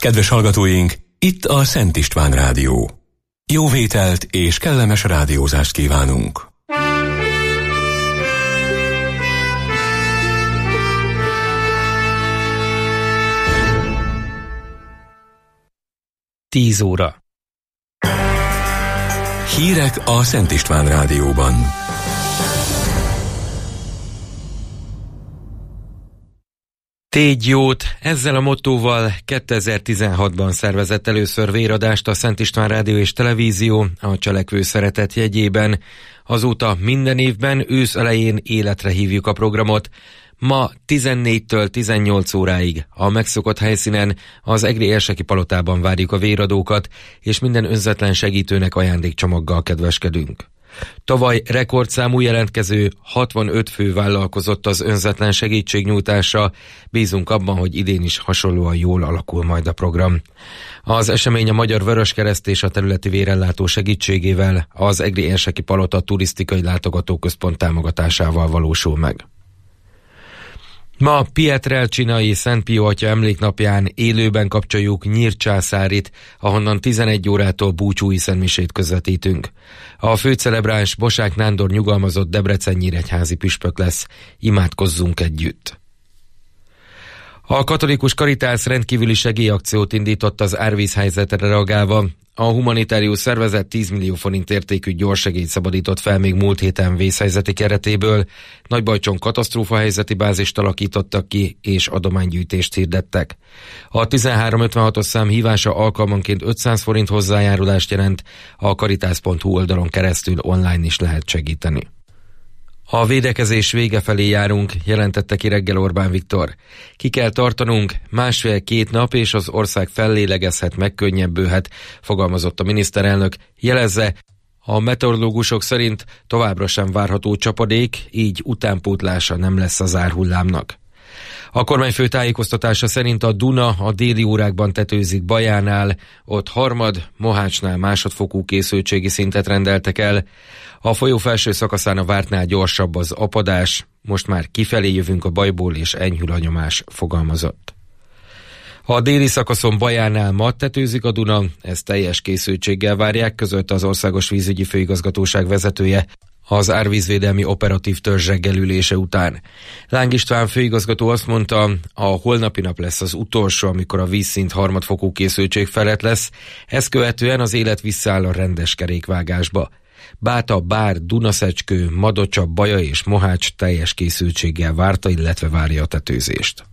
Kedves hallgatóink, itt a Szent István Rádió. Jó vételt és kellemes rádiózást kívánunk! Tíz óra. Hírek a Szent István Rádióban. Tégy jót! Ezzel a mottóval 2016-ban szervezett először véradást a Szent István Rádió és Televízió a Cselekvő Szeretet jegyében. Azóta minden évben ősz elején életre hívjuk a programot. Ma 14-től 18 óráig a megszokott helyszínen, az Egri Érseki Palotában várjuk a véradókat, és minden önzetlen segítőnek ajándékcsomaggal kedveskedünk. Tavaly rekordszámú jelentkező 65 fő vállalkozott az önzetlen segítségnyújtásra, bízunk abban, hogy idén is hasonlóan jól alakul majd a program. Az esemény a Magyar Vöröskereszt és a területi vérellátó segítségével az Egri Érseki Palota turisztikai látogatóközpont támogatásával valósul meg. Ma Pietrelcinai Szent Pio atya emléknapján élőben kapcsoljuk Nyírcsászárit, ahonnan 11 órától búcsúi szentmisét közvetítünk. A főcelebráns Bosák Nándor nyugalmazott Debrecen-nyíregyházi püspök lesz. Imádkozzunk együtt! A katolikus Caritas rendkívüli segélyakciót indított az árvízhelyzetre reagálva. A humanitárius szervezet 10 millió forint értékű gyorssegélyt szabadított fel még múlt héten vészhelyzeti keretéből. Nagybajcson katasztrófahelyzeti bázist alakítottak ki, és adománygyűjtést hirdettek. A 1356-os szám hívása alkalmanként 500 forint hozzájárulást jelent, a caritas.hu oldalon keresztül online is lehet segíteni. A védekezés vége felé járunk, jelentette ki reggel Orbán Viktor. Ki kell tartanunk, 1,5-2 nap, és az ország fellélegezhet, megkönnyebbülhet, fogalmazott a miniszterelnök. Jelezze, a meteorológusok szerint továbbra sem várható csapadék, így utánpótlása nem lesz az árhullámnak. A kormányfő tájékoztatása szerint a Duna a déli órákban tetőzik Bajánál, ott harmad, Mohácsnál másodfokú készültségi szintet rendeltek el. A folyó felső szakaszán a vártnál gyorsabb az apadás, most már kifelé jövünk a bajból, és enyhül a nyomás, fogalmazott. A déli szakaszon Bajánál ma tetőzik a Duna, ezt teljes készültséggel várják, közölte az Országos Vízügyi Főigazgatóság vezetője az árvízvédelmi operatív törzs reggelülése után. Láng István főigazgató azt mondta, a holnapi nap lesz az utolsó, amikor a vízszint harmadfokú készültség felett lesz, ezt követően az élet visszaáll a rendes kerékvágásba. Báta, Bár, Dunaszecskő, Madocsa, Baja és Mohács teljes készültséggel várta, illetve várja a tetőzést.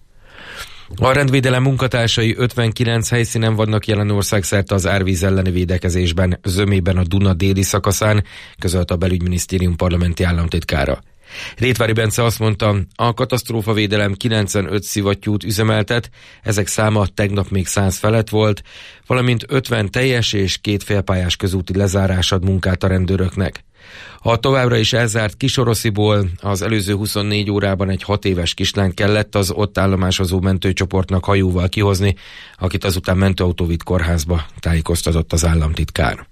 A rendvédelem munkatársai 59 helyszínen vannak jelen országszerte az árvíz elleni védekezésben, zömében a Duna déli szakaszán, közölte a Belügyminisztérium parlamenti államtitkára. Rétvári Bence azt mondta, a katasztrófavédelem 95 szivattyút üzemeltet, ezek száma tegnap még 100 felett volt, valamint 50 teljes és 2 félpályás közúti lezárás ad munkát a rendőröknek. A továbbra is elzárt Kisorosziból az előző 24 órában egy 6 éves kislány kellett az ott állomásozó mentőcsoportnak hajóval kihozni, akit azután mentőautó vitt kórházba, tájékoztatott az államtitkár.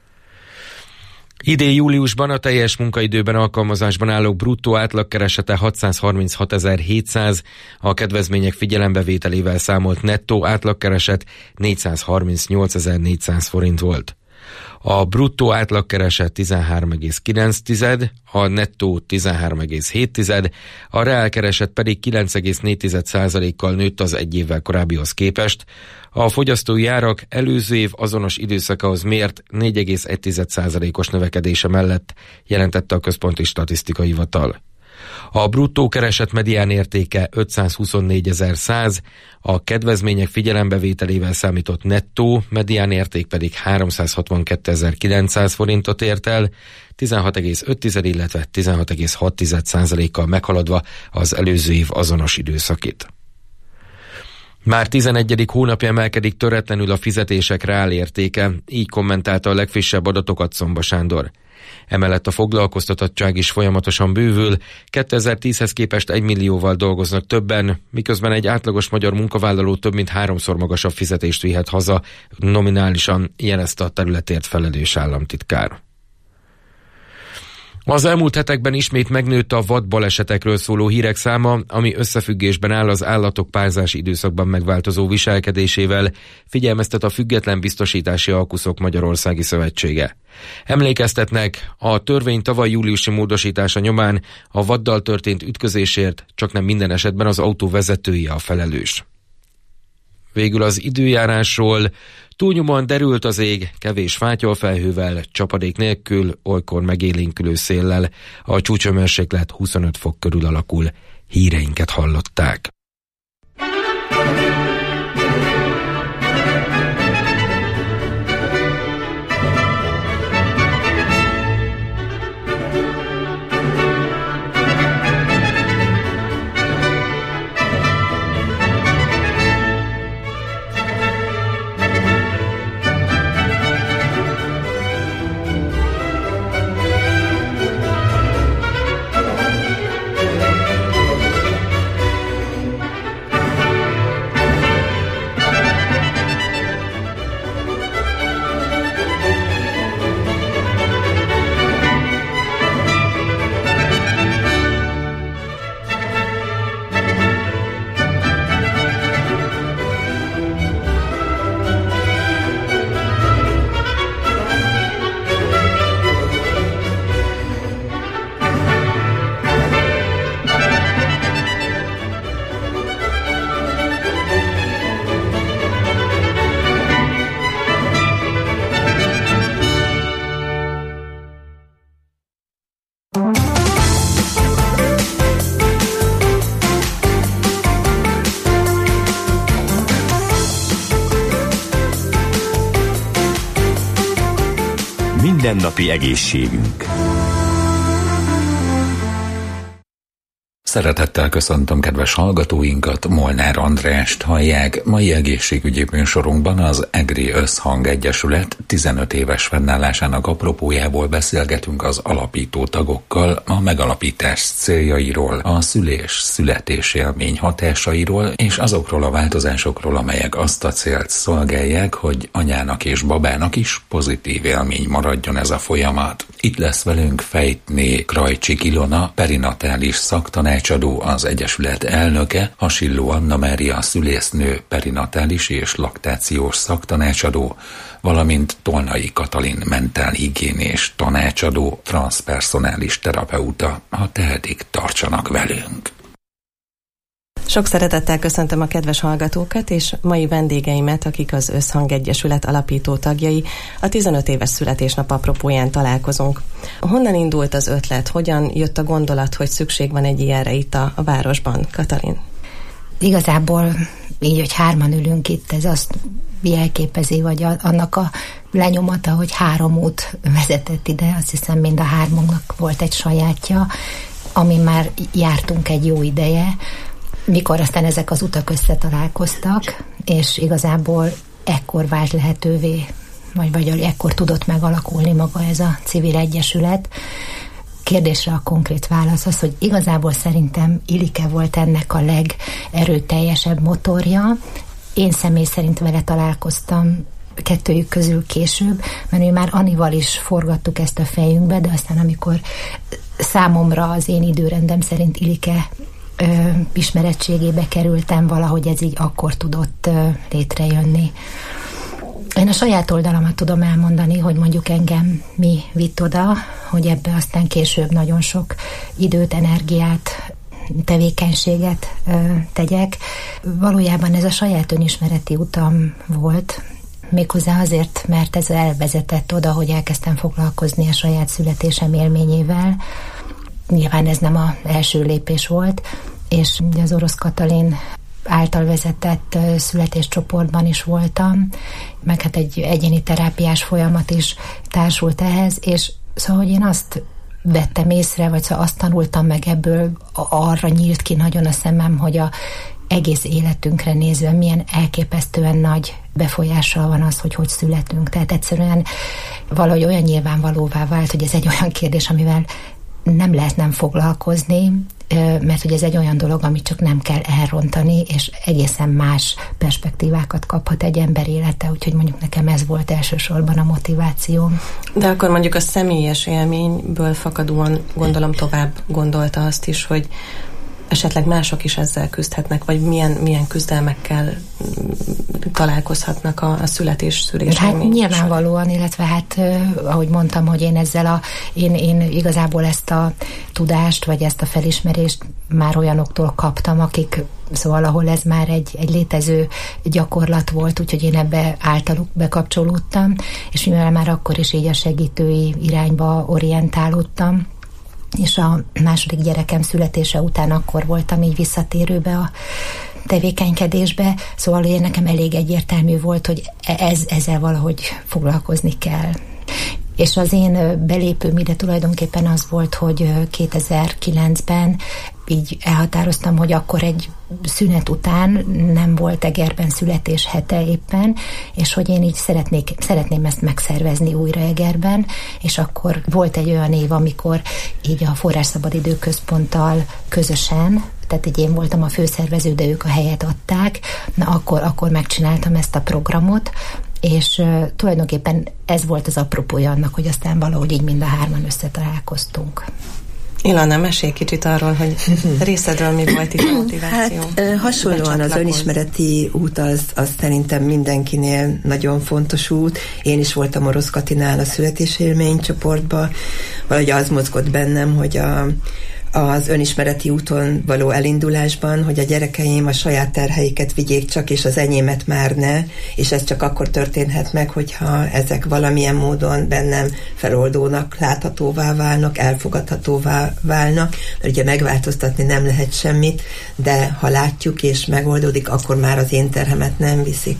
Idén júliusban a teljes munkaidőben alkalmazásban állók bruttó átlagkeresete 636.700, a kedvezmények figyelembevételével számolt nettó átlagkereset 438.400 forint volt. A bruttó átlagkereset 13,9, a nettó 13,7, a reálkereset pedig 9,4%-kal nőtt az egy évvel korábbihoz képest. A fogyasztói árak előző év azonos időszakához mért 4,1%-os növekedése mellett, jelentette a Központi Statisztikai Hivatal. A bruttó kereset medián értéke 524.100, a kedvezmények figyelembevételével számított nettó medián érték pedig 362.900 forintot ért el, 16,5, illetve 16,6%-kal meghaladva az előző év azonos időszakit. Már 11. hónapja emelkedik töretlenül a fizetések reálértéke, így kommentálta a legfrissebb adatokat Szomba Sándor. Emellett a foglalkoztatottság is folyamatosan bővül, 2010-hez képest 1 millióval dolgoznak többen, miközben egy átlagos magyar munkavállaló több mint 3-szor magasabb fizetést vihet haza, nominálisan, jelezte a területért felelős államtitkár. Az elmúlt hetekben ismét megnőtt a vadbalesetekről szóló hírek száma, ami összefüggésben áll az állatok párzási időszakban megváltozó viselkedésével, figyelmeztet a Független Biztosítási Alkuszok Magyarországi Szövetsége. Emlékeztetnek, a törvény tavaly júliusi módosítása nyomán a vaddal történt ütközésért csaknem minden esetben az autó vezetője a felelős. Végül az időjárásról: túlnyomóan derült az ég, kevés fátyolfelhővel, csapadék nélkül, olykor megélénkülő széllel. A csúcshőmérséklet 25 fok körül alakul. Híreinket hallották. Mindennapi egészségünk. Szeretettel köszöntöm kedves hallgatóinkat, Molnár Andrást hallják. Mai egészségügyi műsorunkban az EGRI Összhang Egyesület 15 éves fennállásának apropójából beszélgetünk az alapító tagokkal, a megalapítás céljairól, a szülés-születés élmény hatásairól és azokról a változásokról, amelyek azt a célt szolgálják, hogy anyának és babának is pozitív élmény maradjon ez a folyamat. Itt lesz velünk Fejtné Krajcsik Ilona, perinatális szaktanácsadó, az Egyesület elnöke, Hasilló Anna Mária szülésznő, perinatális és laktációs szaktanácsadó, valamint Tolnai Katalin mentálhigiénés tanácsadó, transzpersonális terapeuta. Ha tehetik, tartsanak velünk! Sok szeretettel köszöntöm a kedves hallgatókat és mai vendégeimet, akik az Összhang Egyesület alapító tagjai. A 15 éves születésnap apropóján találkozunk. Honnan indult az ötlet? Hogyan jött a gondolat, hogy szükség van egy ilyenre itt a városban? Katalin? Igazából így, hogy hárman ülünk itt, ez azt jelképezi, vagy annak a lenyomata, hogy 3 út vezetett ide. Azt hiszem, mind a 3-unknak volt egy sajátja, amin már jártunk egy jó ideje, mikor aztán ezek az utak összetalálkoztak, és igazából ekkor vált lehetővé, vagy ekkor tudott megalakulni maga ez a civil egyesület. Kérdésre a konkrét válasz az, hogy igazából szerintem Ilike volt ennek a legerőteljesebb motorja. Én személy szerint vele találkoztam kettőjük közül később, mert mi már Anival is forgattuk ezt a fejünkbe, de aztán amikor számomra az én időrendem szerint Ilike ismerettségébe kerültem, valahogy ez így akkor tudott létrejönni. Én a saját oldalamat tudom elmondani, hogy mondjuk engem mi vitt oda, hogy ebbe aztán később nagyon sok időt, energiát, tevékenységet tegyek. Valójában ez a saját önismereti utam volt, méghozzá azért, mert ez elvezetett oda, hogy elkezdtem foglalkozni a saját születésem élményével. Nyilván ez nem az első lépés volt, és az Orosz Katalin által vezetett születéscsoportban is voltam, meg hát egy egyéni terápiás folyamat is társult ehhez, és szóval, hogy én azt vettem észre, vagy szóval azt tanultam meg ebből, arra nyílt ki nagyon a szemem, hogy a egész életünkre nézve milyen elképesztően nagy befolyással van az, hogy születünk. Tehát egyszerűen valahogy olyan nyilvánvalóvá vált, hogy ez egy olyan kérdés, amivel nem lehet nem foglalkozni, mert hogy ez egy olyan dolog, amit csak nem kell elrontani, és egészen más perspektívákat kaphat egy ember élete, úgyhogy mondjuk nekem ez volt elsősorban a motivációm. De akkor mondjuk a személyes élményből fakadóan gondolom tovább gondolta azt is, hogy esetleg mások is ezzel küzdhetnek, vagy milyen küzdelmekkel találkozhatnak a születés-szülés. Hát nyilvánvalóan, illetve hát ahogy mondtam, hogy én igazából ezt a tudást, vagy ezt a felismerést már olyanoktól kaptam, akik, szóval ahol ez már egy létező gyakorlat volt, úgyhogy én ebbe általuk bekapcsolódtam, és mivel már akkor is így a segítői irányba orientálódtam, és a második gyerekem születése után akkor voltam így visszatérőbe a tevékenykedésbe, szóval én nekem elég egyértelmű volt, hogy ezzel valahogy foglalkozni kell. És az én belépőm ide tulajdonképpen az volt, hogy 2009-ben így elhatároztam, hogy akkor egy szünet után nem volt Egerben születés hete éppen, és hogy én így szeretném ezt megszervezni újra Egerben, és akkor volt egy olyan év, amikor így a Forrásszabadidő Központtal közösen, tehát így én voltam a főszervező, de ők a helyet adták, akkor megcsináltam ezt a programot, és tulajdonképpen ez volt az apropója annak, hogy aztán valahogy így mind a hárman összetalálkoztunk. Ilona, mesélj kicsit arról, hogy részedről mi volt itt a motiváció. Hát hasonlóan az önismereti út az szerintem mindenkinél nagyon fontos út. Én is voltam Orosz Katinál a születésélmény csoportban, valahogy az mozgott bennem, hogy az önismereti úton való elindulásban, hogy a gyerekeim a saját terheiket vigyék csak, és az enyémet már ne, és ez csak akkor történhet meg, hogyha ezek valamilyen módon bennem feloldónak, láthatóvá válnak, elfogadhatóvá válnak, mert ugye megváltoztatni nem lehet semmit, de ha látjuk és megoldódik, akkor már az én terhemet nem viszik.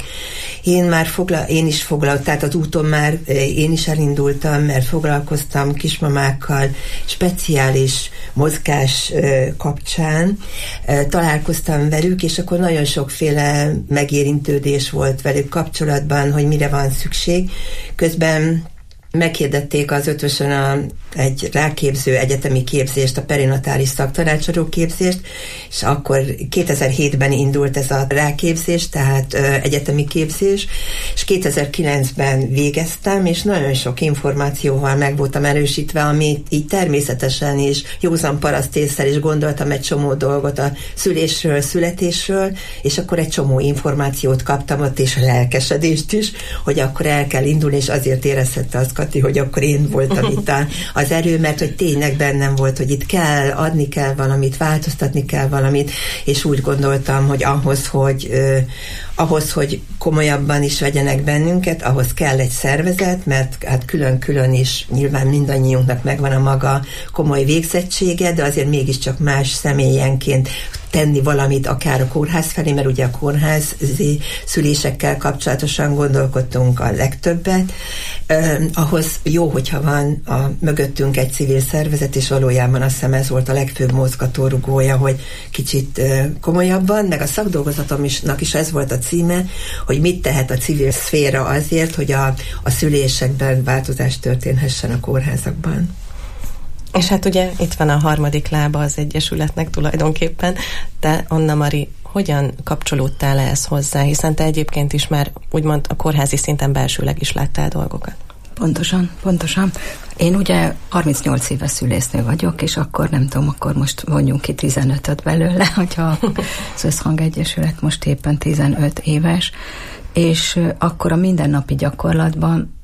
Én is foglaltam, tehát az úton már én is elindultam, mert foglalkoztam kismamákkal, speciális mozgás kapcsán, találkoztam velük, és akkor nagyon sokféle megérintődés volt velük kapcsolatban, hogy mire van szükség. Közben meghirdették az Ötvösön egy ráképző egyetemi képzést, a perinatális szaktanácsadó képzést, és akkor 2007-ben indult ez a ráképzés, tehát egyetemi képzés, és 2009-ben végeztem, és nagyon sok információval meg voltam erősítve, amit így természetesen és józan parasztésszel is gondoltam egy csomó dolgot a szülésről, születésről, és akkor egy csomó információt kaptam ott, és a lelkesedést is, hogy akkor el kell indulni, és azért érezhette az Kati, hogy akkor én voltam itt az erő, mert hogy tényleg bennem volt, hogy itt kell, adni kell valamit, változtatni kell valamit, és úgy gondoltam, hogy ahhoz, hogy komolyabban is vegyenek bennünket, ahhoz kell egy szervezet, mert hát külön-külön is nyilván mindannyiunknak megvan a maga komoly végzettsége, de azért mégiscsak más személyenként tenni valamit akár a kórház felé, mert ugye a kórházi szülésekkel kapcsolatosan gondolkodtunk a legtöbbet. Ahhoz jó, hogyha van mögöttünk egy civil szervezet, és valójában azt hiszem ez volt a legfőbb mozgatórugója, hogy kicsit komolyabban, meg a szakdolgozatomnak is ez volt a címe, hogy mit tehet a civil szféra azért, hogy a szülésekben változás történhessen a kórházakban. És hát ugye itt van a harmadik lába az Egyesületnek tulajdonképpen, de Anna Mari, hogyan kapcsolódtál ehhez hozzá, hiszen te egyébként is már úgymond a kórházi szinten belsőleg is láttál dolgokat? Pontosan. Én ugye 38 éves szülésznő vagyok, és akkor nem tudom, akkor most vonjunk ki 15-öt belőle, hogyha az Összhang Egyesület most éppen 15 éves, és akkor a mindennapi gyakorlatban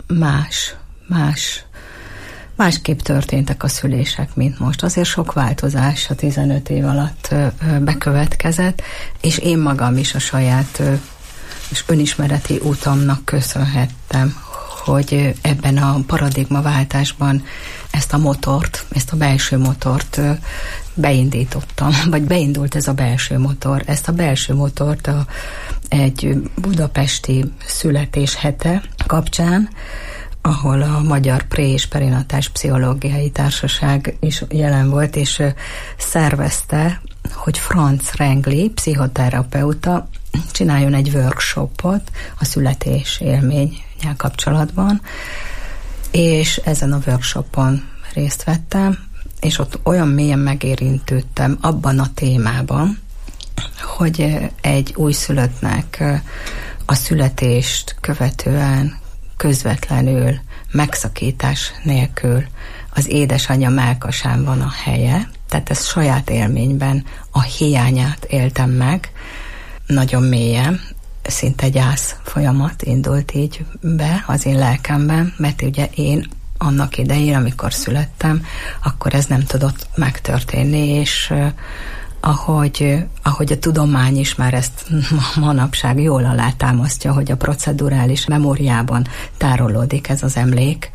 másképp történtek a szülések, mint most. Azért sok változás a 15 év alatt bekövetkezett, és én magam is a saját és önismereti útomnak köszönhettem, hogy ebben a paradigmaváltásban ezt a belső motort beindítottam, vagy beindult ez a belső motor. Ezt a belső motort egy budapesti születéshete kapcsán, ahol a Magyar Pré- és Perinatás Pszichológiai Társaság is jelen volt, és szervezte, hogy Franz Rengli, pszichoterapeuta, csináljon egy workshopot a születés élménnyel kapcsolatban, és ezen a workshopon részt vettem, és ott olyan mélyen megérintődtem abban a témában, hogy egy újszülöttnek a születést követően közvetlenül, megszakítás nélkül az édesanyja mellkasán van a helye, tehát ez saját élményben a hiányát éltem meg, nagyon mélyen, szinte gyász folyamat indult így be az én lelkemben, mert ugye én annak idején, amikor születtem, akkor ez nem tudott megtörténni, és ahogy a tudomány is már ezt manapság jól alátámasztja, hogy a procedurális memóriában tárolódik ez az emlék,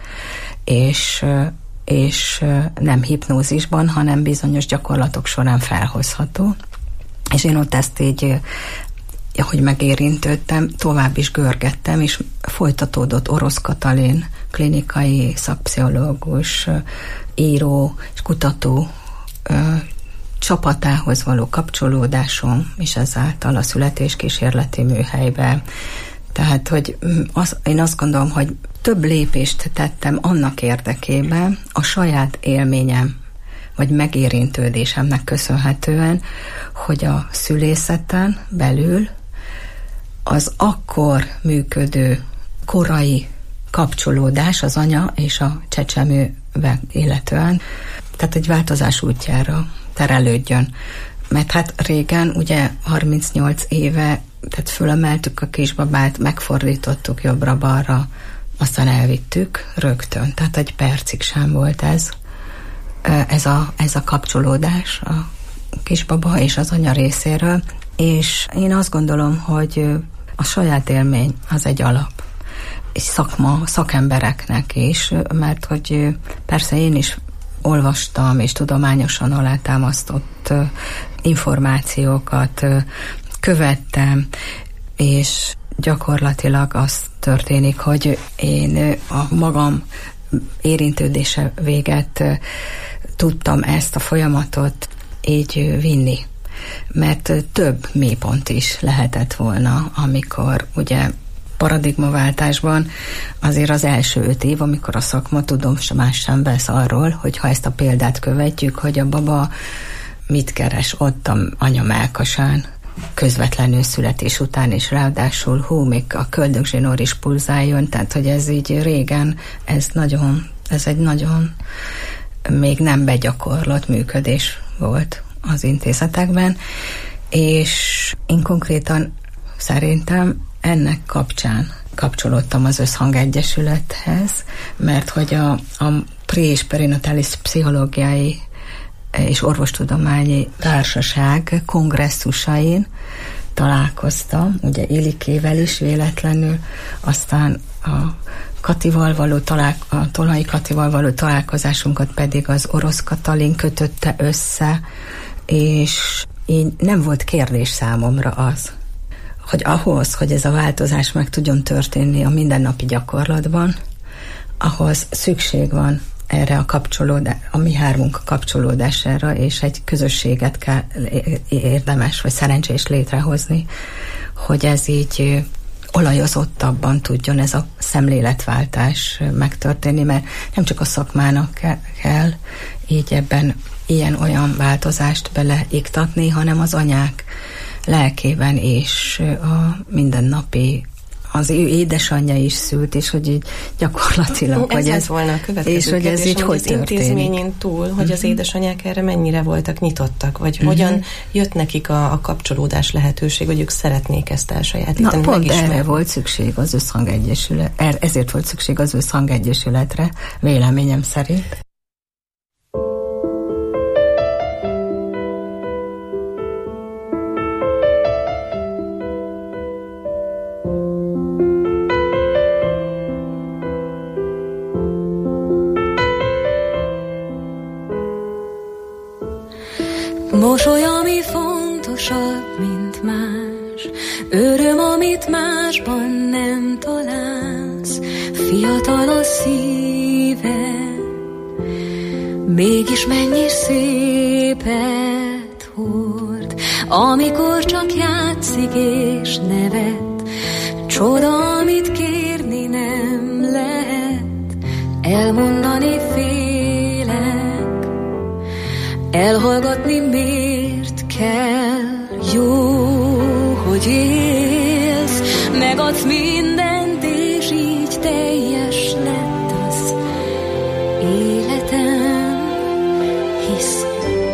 és nem hipnózisban, hanem bizonyos gyakorlatok során felhozható. És én ott ezt így, ahogy megérintődtem, tovább is görgettem, és folytatódott Orosz Katalin, klinikai szakpszichológus, író és kutató csapatához való kapcsolódásom, és ezáltal a születéskísérleti műhelybe. Tehát, hogy én azt gondolom, hogy több lépést tettem annak érdekében, a saját élményem, vagy megérintődésemnek köszönhetően, hogy a szülészeten belül az akkor működő korai kapcsolódás az anya és a csecsemőbe illetően, tehát egy változás útjára terelődjön. Mert hát régen, ugye 38 éve, tehát fölemeltük a kisbabát, megfordítottuk jobbra-balra, aztán elvittük rögtön. Tehát egy percig sem volt ez a kapcsolódás a kisbaba és az anya részéről. És én azt gondolom, hogy a saját élmény az egy alap. És szakembereknek is, mert hogy persze én is olvastam, és tudományosan alátámasztott információkat követtem, és gyakorlatilag az történik, hogy én a magam érintődése véget tudtam ezt a folyamatot így vinni. Mert több mélypont is lehetett volna, amikor ugye paradigmaváltásban azért az első 5 év, amikor a szakma tudomás sem vesz arról, hogy ha ezt a példát követjük, hogy a baba mit keres ott a anya mellkasán, közvetlenül születés után, és ráadásul még a köldögzsinór is pulzáljon, tehát hogy ez így régen, ez egy nagyon még nem begyakorlott működés volt az intézetekben, és én konkrétan szerintem ennek kapcsán kapcsolódtam az Összhang Egyesülethez, mert hogy a pré- és perinatális pszichológiai és orvostudományi társaság kongresszusain találkoztam, ugye Ilikével is véletlenül, aztán a Tolnai Katival való találkozásunkat pedig az Orosz Katalin kötötte össze, és így nem volt kérdés számomra az, hogy ahhoz, hogy ez a változás meg tudjon történni a mindennapi gyakorlatban, ahhoz szükség van erre a mi hármunk kapcsolódására, és egy közösséget kell érdemes vagy szerencsés létrehozni, hogy ez így olajozottabban tudjon ez a szemléletváltás megtörténni, mert nem csak a szakmának kell így ebben ilyen-olyan változást beleiktatni, hanem az anyák lelkében és a mindennapi, az ő édesanyja is szült, és hogy így gyakorlatilag, hogy ez volna a következő és hogy ez így hogy az intézményén túl, hogy az édesanyák erre mennyire voltak nyitottak, vagy hogyan jött nekik a kapcsolódás lehetőség, hogy ők szeretnék ezt elsajátítani. Na, pont erre volt szükség az Összhang Egyesület, ezért volt szükség az Összhang Egyesületre, véleményem szerint. Mosoly, ami fontosabb, mint más, öröm, amit másban nem találsz, fiatal a szíve, mégis mennyi szépet hord, amikor csak játszik és nevet, csoda, amit kérni nem lehet, elmondani félek, elhallgatni miért kell. Jó, hogy élsz, megadsz mindent, és így teljes lett az életem, hisz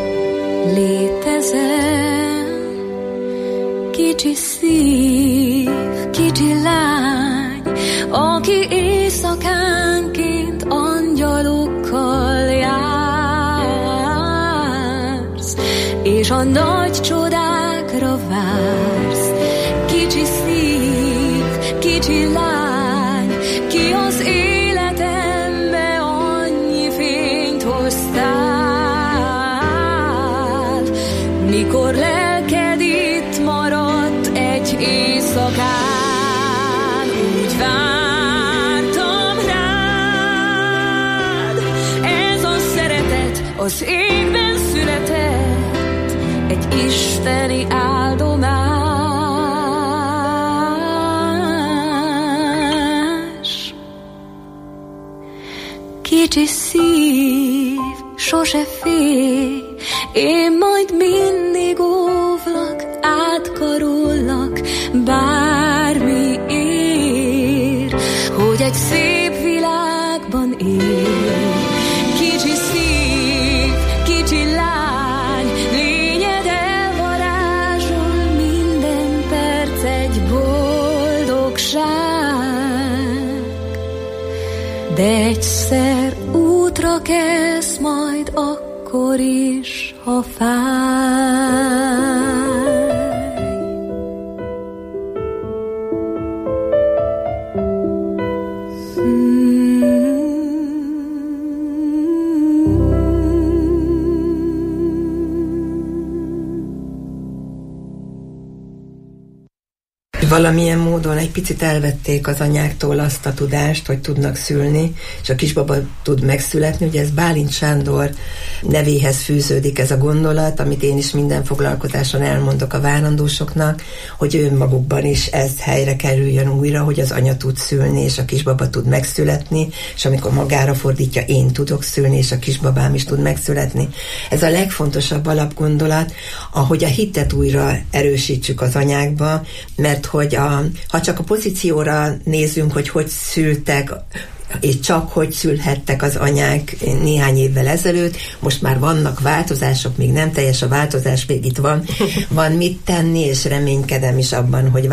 létezem. Kicsi szív, kicsi lány, aki éjszakánként angyalokkal jársz, és a nagy csodákra vársz. Kicsi szív, kicsi lány, ki az életembe annyi fényt hoztál, mikor lelked itt maradt egy éjszakán. Úgy vártam rád, ez a szeretet az égben született, egy isteni áldomás. Kicsi szív, sose félj, én majd mindig óvlak, átkarollak, bármi ér, hogy egy szép világban él. Kicsi szív, kicsi lány, lényed elvarázsol, minden perc egy boldogság. De egyszer útra kezd majd akkor is, ha fáj. Valamilyen módon egy picit elvették az anyáktól azt a tudást, hogy tudnak szülni, és a kisbaba tud megszületni. Ugye ez Bálint Sándor nevéhez fűződik ez a gondolat, amit én is minden foglalkozáson elmondok a várandósoknak, hogy önmagukban is ez helyre kerüljön újra, hogy az anya tud szülni, és a kisbaba tud megszületni, és amikor magára fordítja, én tudok szülni, és a kisbabám is tud megszületni. Ez a legfontosabb alapgondolat, ahogy a hitet újra erősítsük az anyákba, mert hogy ha csak a pozícióra nézünk, hogy szültek, és csak hogy szülhettek az anyák néhány évvel ezelőtt, most már vannak változások, még nem teljes a változás, még itt van mit tenni, és reménykedem is abban, hogy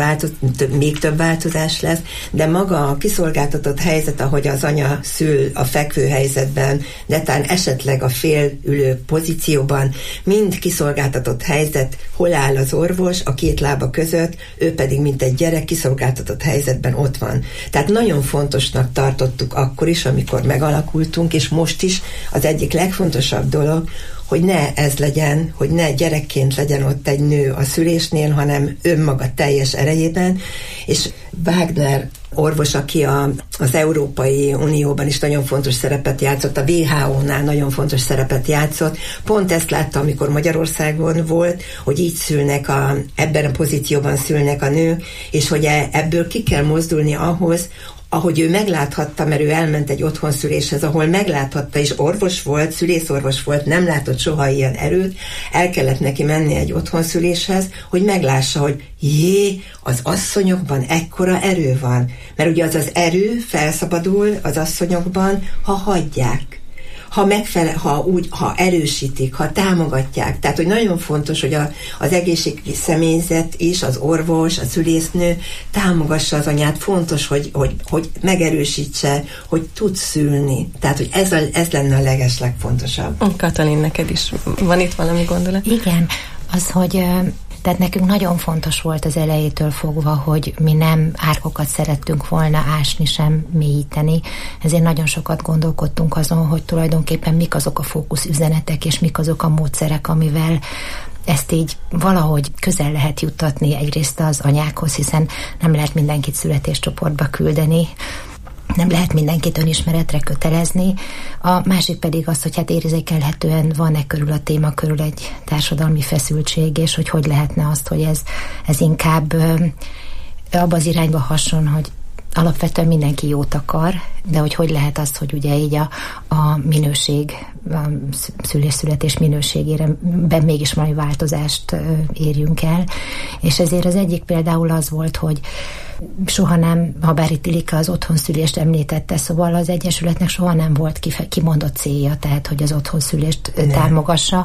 még több változás lesz, de maga a kiszolgáltatott helyzet, ahogy az anya szül a fekvő helyzetben, netán esetleg a félülő pozícióban, mind kiszolgáltatott helyzet, hol áll az orvos a két lába között, ő pedig mint egy gyerek kiszolgáltatott helyzetben ott van. Tehát nagyon fontosnak tartottuk akkor is, amikor megalakultunk, és most is az egyik legfontosabb dolog, hogy ne ez legyen, hogy ne gyerekként legyen ott egy nő a szülésnél, hanem önmaga teljes erejében, és Wagner orvos, aki az Európai Unióban is nagyon fontos szerepet játszott, a WHO-nál nagyon fontos szerepet játszott. Pont ezt látta, amikor Magyarországon volt, hogy így szülnek, ebben a pozícióban szülnek a nők, és hogy ebből ki kell mozdulni ahhoz, ahogy ő megláthatta, mert ő elment egy otthonszüléshez, ahol megláthatta, és orvos volt, szülészorvos volt, nem látott soha ilyen erőt, el kellett neki menni egy otthonszüléshez, hogy meglássa, hogy az asszonyokban ekkora erő van. Mert ugye az erő felszabadul az asszonyokban, ha hagyják. Ha erősítik, ha támogatják. Tehát, hogy nagyon fontos, hogy az egészségügyi személyzet is, az orvos, a szülésznő támogassa az anyát. Fontos, hogy megerősítse, hogy tud szülni. Tehát, hogy ez lenne a legfontosabb. Katalin, neked is van itt valami gondolat? Igen, az, hogy tehát nekünk nagyon fontos volt az elejétől fogva, hogy mi nem árkokat szerettünk volna ásni, sem mélyíteni. Ezért nagyon sokat gondolkodtunk azon, hogy tulajdonképpen mik azok a fókuszüzenetek, és mik azok a módszerek, amivel ezt így valahogy közel lehet juttatni egyrészt az anyákhoz, hiszen nem lehet mindenkit születéscsoportba küldeni, nem lehet mindenkit önismeretre kötelezni. A másik pedig az, hogy hát érzékelhetően van-e körül a téma körül egy társadalmi feszültség, és hogy lehetne azt, hogy ez inkább abba az irányba hasson, hogy alapvetően mindenki jót akar, de hogy lehet az, hogy ugye így a minőség, a szülés-születés minőségében mégis valami változást érjünk el. És ezért az egyik például az volt, hogy soha nem, ha bár itt Ilika az otthonszülést említette, szóval az Egyesületnek soha nem volt kimondott célja, tehát hogy az otthonszülést támogassa,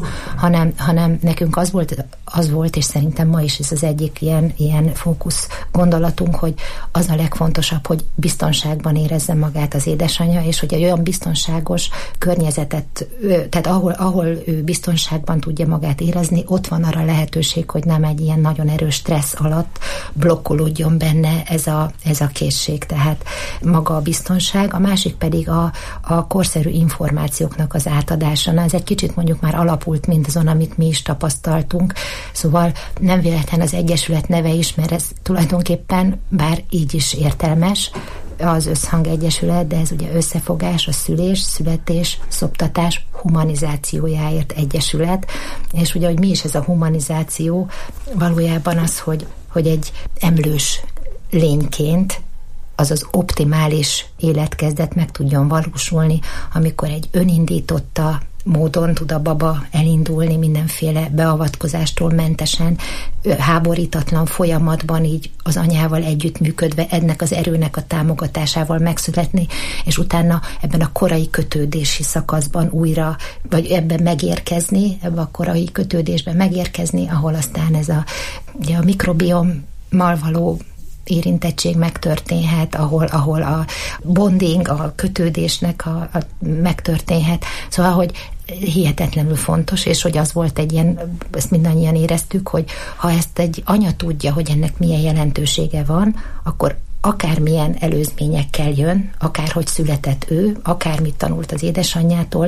hanem nekünk az volt, és szerintem ma is ez az egyik ilyen fókusz gondolatunk, hogy az a legfontosabb, hogy biztonságban érezze magát az édesanyja, és hogy egy olyan biztonságos környezetet, tehát ahol ő biztonságban tudja magát érezni, ott van arra lehetőség, hogy nem egy ilyen nagyon erős stressz alatt blokkolódjon benne ez a készség, tehát maga a biztonság, a másik pedig a korszerű információknak az átadása. Na, ez egy kicsit mondjuk már alapult mindazon, amit mi is tapasztaltunk, szóval nem véletlen az Egyesület neve is, mert ez tulajdonképpen, bár így is értelmes, az Összhang Egyesület, de ez ugye összefogás, a szülés, születés, szoptatás humanizációjáért egyesület, és ugye, hogy mi is ez a humanizáció, valójában az, hogy egy emlős lényként az optimális életkezdet meg tudjon valósulni, amikor egy önindította módon tud a baba elindulni mindenféle beavatkozástól mentesen, háborítatlan folyamatban így az anyával együttműködve ennek az erőnek a támogatásával megszületni, és utána ebben a korai kötődési szakaszban újra, vagy ebben megérkezni, ebben a korai kötődésben megérkezni, ahol aztán ez ugye a mikrobiommal való érintettség megtörténhet, ahol a bonding, a kötődésnek megtörténhet. Szóval, hogy hihetetlenül fontos, és hogy az volt egy ilyen, ezt mindannyian éreztük, hogy ha ezt egy anya tudja, hogy ennek milyen jelentősége van, akkor akármilyen előzményekkel jön, akárhogy született ő, akármit tanult az édesanyjától,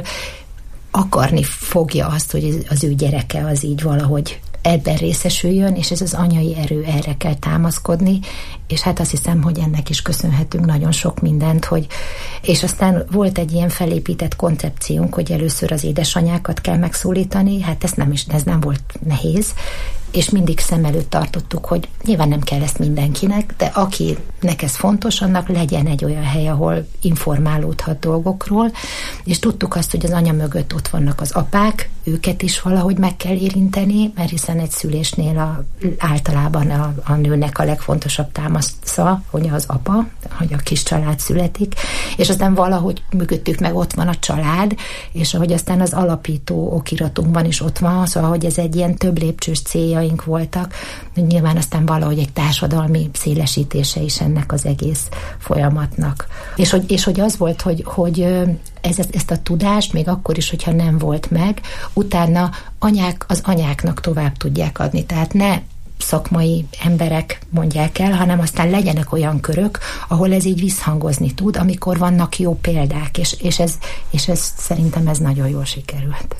akarni fogja azt, hogy az ő gyereke az így valahogy ebben részesüljön, és ez az anyai erő, erre kell támaszkodni, és hát azt hiszem, hogy ennek is köszönhetünk nagyon sok mindent, és aztán volt egy ilyen felépített koncepciónk, hogy először az édesanyákat kell megszólítani, hát ez nem volt nehéz, és mindig szem előtt tartottuk, hogy nyilván nem kell ezt mindenkinek, de akinek ez fontos, annak legyen egy olyan hely, ahol informálódhat dolgokról, és tudtuk azt, hogy az anya mögött ott vannak az apák, őket is valahogy meg kell érinteni, mert hiszen egy szülésnél általában a nőnek a legfontosabb támasza, hogy az apa, hogy a kis család születik, és aztán valahogy mögöttük meg ott van a család, és ahogy aztán az alapító okiratunkban is ott van, szóval, hogy ez egy ilyen több lépcsős céljaink voltak, nyilván aztán valahogy egy társadalmi szélesítése is ennek az egész folyamatnak. És hogy az volt, hogy ezt a tudást, még akkor is, hogyha nem volt meg, utána az anyáknak tovább tudják adni. Tehát ne szakmai emberek mondják el, hanem aztán legyenek olyan körök, ahol ez így visszhangozni tud, amikor vannak jó példák, és ez szerintem ez nagyon jól sikerült.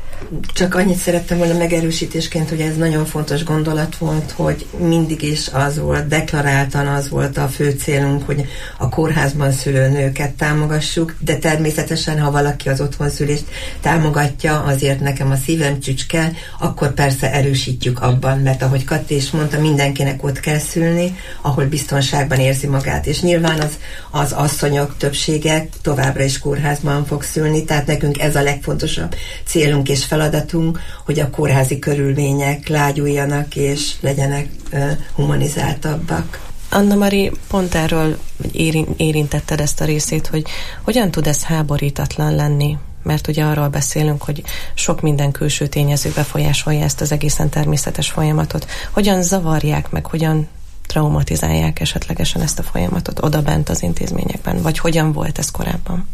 Csak annyit szerettem volna megerősítésként, hogy ez nagyon fontos gondolat volt, hogy mindig is az volt, deklaráltan az volt a fő célunk, hogy a kórházban szülő nőket támogassuk, de természetesen, ha valaki az otthonszülést támogatja, azért nekem a szívem csücske, akkor persze erősítjük abban, mert ahogy Kati is mondta, mindenkinek ott kell szülni, ahol biztonságban érzi magát, és nyilván az asszonyok többsége továbbra is kórházban fog szülni, tehát nekünk ez a legfontosabb célunk és feladatunk, hogy a kórházi körülmények lágyuljanak és legyenek humanizáltabbak. Anna-Mari, pont erről érintetted ezt a részét, hogy hogyan tud ez háborítatlan lenni? Mert ugye arról beszélünk, hogy sok minden külső tényező befolyásolja ezt az egészen természetes folyamatot. Hogyan zavarják meg, hogyan traumatizálják esetlegesen ezt a folyamatot odabent az intézményekben? Vagy hogyan volt ez korábban?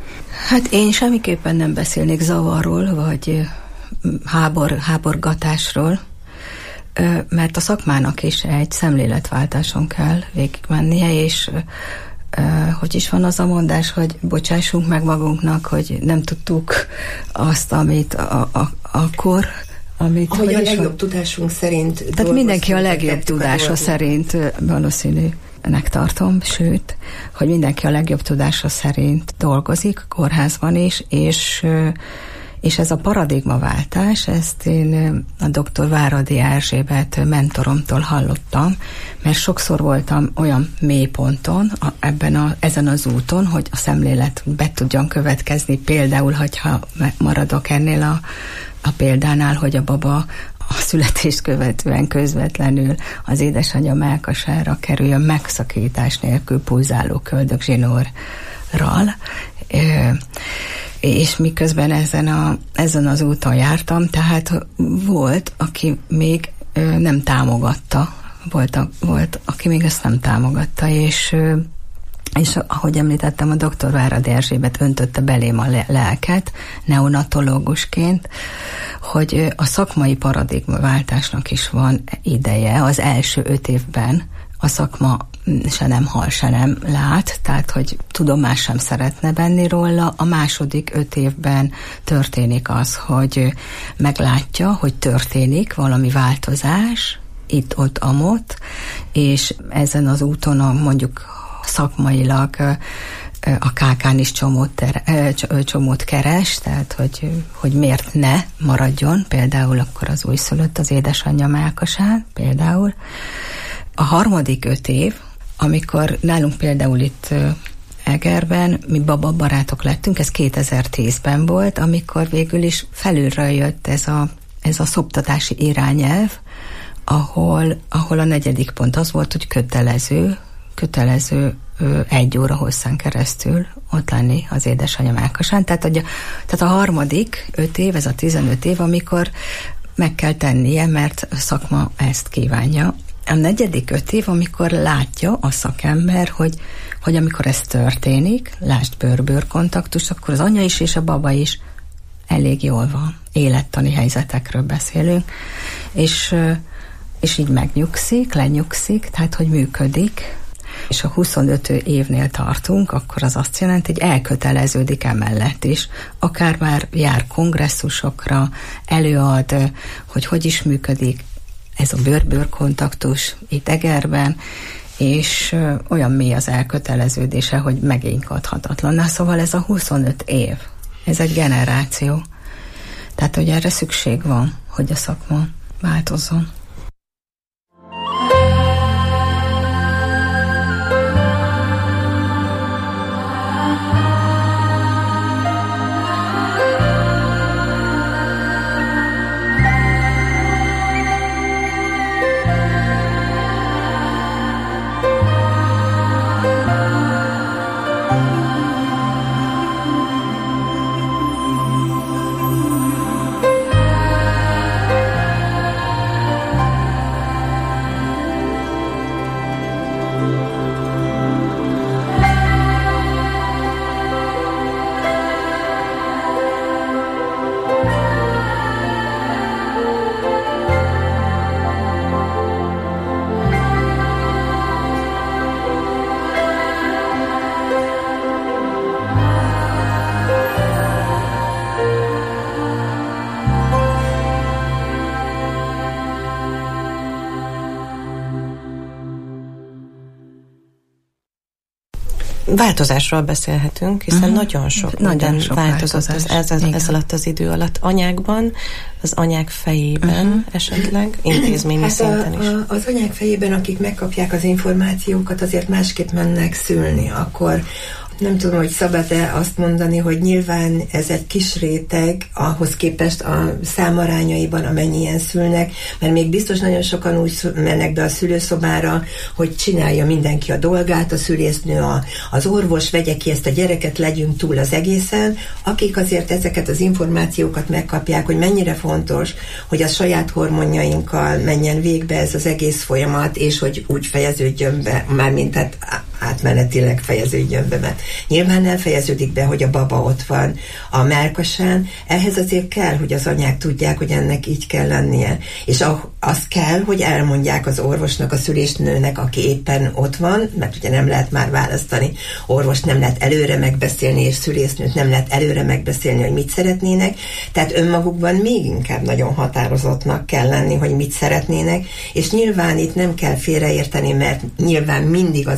Hát én semmiképpen nem beszélnék zavarról, vagy háborgatásról, mert a szakmának is egy szemléletváltáson kell végigmennie, és hogy is van az a mondás, hogy bocsássunk meg magunknak, hogy nem tudtuk azt, amit akkor, amit... Hogy a legjobb tudásunk szerint... Tehát mindenki a legjobb tudása szerint valószínű. Nek tartom, sőt, hogy mindenki a legjobb tudása szerint dolgozik, kórházban is, És ez a paradigmaváltás, ezt én a dr. Váradi Erzsébet mentoromtól hallottam, mert sokszor voltam olyan mélyponton ezen az úton, hogy a szemlélet be tudjon következni, például, hogyha maradok ennél a példánál, hogy a baba a születést követően közvetlenül az édesanyja mellkasára kerüljön megszakítás nélkül pulzáló köldögzsinórral, és miközben ezen az úton jártam, tehát volt, aki még nem támogatta, volt aki még ezt nem támogatta, és ahogy említettem, a dr. Váradi Erzsébet öntötte belém a lelket neonatológusként, hogy a szakmai paradigmaváltásnak is van ideje. Az első 5 évben a szakma se nem hall, se nem lát, tehát hogy tudomás sem szeretne venni róla. A második 5 évben történik az, hogy meglátja, hogy történik valami változás, itt, ott, és ezen az úton mondjuk szakmailag a KK-n is csomót keres, tehát hogy miért ne maradjon például akkor az újszülött az édesanyja mellkasán például. A harmadik 5 év, amikor nálunk például itt Egerben mi bababarátok lettünk, ez 2010-ben volt, amikor végül is felülről jött ez a szoptatási irányelv, ahol a 4. pont az volt, hogy kötelező 1 óra hosszán keresztül ott lenni az édesanyja mellkasán. Tehát a harmadik 5 év, ez a 15 év, amikor meg kell tennie, mert a szakma ezt kívánja. A 4. 5 év, amikor látja a szakember, hogy amikor ez történik, lásd bőr-bőr kontaktus, akkor az anya is és a baba is elég jól van. Élettani helyzetekről beszélünk, és így lenyugszik, tehát hogy működik, és a 25 évnél tartunk, akkor az azt jelenti, hogy elköteleződik emellett is. Akár már jár kongresszusokra, előad, hogy is működik ez a bőr-bőr kontaktus itt Egerben, és olyan mély az elköteleződése, hogy megénkadhatatlan. Na szóval ez a 25 év, ez egy generáció. Tehát, hogy erre szükség van, hogy a szakma változzon. Változásról beszélhetünk, hiszen nagyon sok minden változott ez alatt az idő alatt. Anyákban, az anyák fejében esetleg, intézményi szinten is. Az anyák fejében, akik megkapják az információkat, azért másképp mennek szülni, akkor nem tudom, hogy szabad-e azt mondani, hogy nyilván ez egy kis réteg ahhoz képest a számarányaiban, amennyien szülnek, mert még biztos nagyon sokan úgy mennek be a szülőszobára, hogy csinálja mindenki a dolgát, a szülésznő, az orvos, vegye ki ezt a gyereket, legyünk túl az egészen, akik azért ezeket az információkat megkapják, hogy mennyire fontos, hogy a saját hormonjainkkal menjen végbe ez az egész folyamat, és hogy úgy fejeződjön be, mármint hát átmenetileg fejeződjön be, mert nyilván nem fejeződik be, hogy a baba ott van a mellkasán. Ehhez azért kell, hogy az anyák tudják, hogy ennek így kell lennie. És az kell, hogy elmondják az orvosnak, a szülésnőnek, aki éppen ott van, mert ugye nem lehet már választani. Orvost nem lehet előre megbeszélni, és szülésznőt nem lehet előre megbeszélni, hogy mit szeretnének. Tehát önmagukban még inkább nagyon határozottnak kell lenni, hogy mit szeretnének. És nyilván itt nem kell félreérteni, mert nyilván mindig az anya és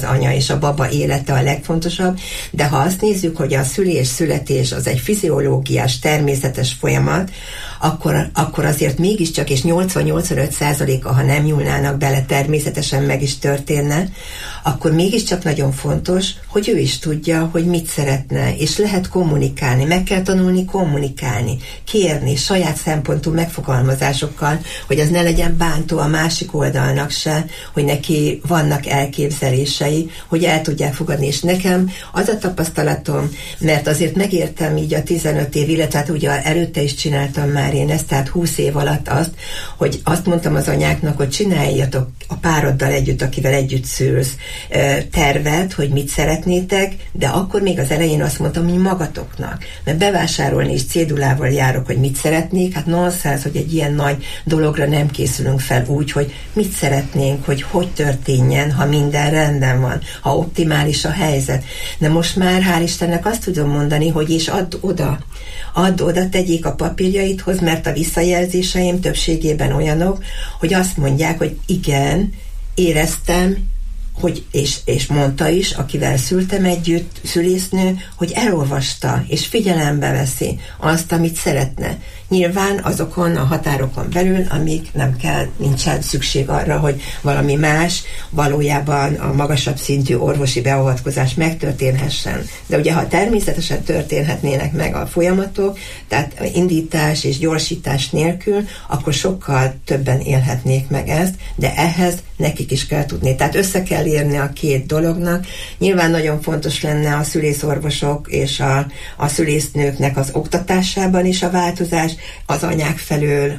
és a baba élete a legfontosabb, de ha azt nézzük, hogy a szülés-születés az egy fiziológiás, természetes folyamat, akkor azért mégiscsak, és 80-85%-a, ha nem nyúlnának bele, természetesen meg is történne, akkor mégiscsak nagyon fontos, hogy ő is tudja, hogy mit szeretne, és lehet kommunikálni, meg kell tanulni kommunikálni, kérni saját szempontú megfogalmazásokkal, hogy az ne legyen bántó a másik oldalnak se, hogy neki vannak elképzelései, hogy el tudják fogadni. És nekem az a tapasztalatom, mert azért megértem így a 15 év, illetve hát ugye előtte is csináltam már én ezt, tehát 20 év alatt hogy azt mondtam az anyáknak, hogy csináljatok a pároddal együtt, akivel együtt szülsz, tervet, hogy mit szeretnétek, de akkor még az elején azt mondtam, hogy magatoknak. Mert bevásárolni is cédulával járok, hogy mit szeretnék, hát nonsense, hogy egy ilyen nagy dologra nem készülünk fel úgy, hogy mit szeretnénk, hogy történjen, ha minden rendben van, ha optimális a helyzet. De most már hál' Istennek azt tudom mondani, hogy és add oda, tegyék a papírjaidhoz, mert a visszajelzéseim többségében olyanok, hogy azt mondják, hogy igen, éreztem, hogy, és mondta is, akivel szültem együtt, szülésznő, hogy elolvasta, és figyelembe veszi azt, amit szeretne. Nyilván azokon a határokon belül, amíg nincsen szükség arra, hogy valami más, valójában a magasabb szintű orvosi beavatkozás megtörténhessen. De ugye, ha természetesen történhetnének meg a folyamatok, tehát indítás és gyorsítás nélkül, akkor sokkal többen élhetnék meg ezt, de ehhez nekik is kell tudni. Tehát össze kell érni a két dolognak. Nyilván nagyon fontos lenne a szülészorvosok és a szülésznőknek az oktatásában is a változás, az anyák felől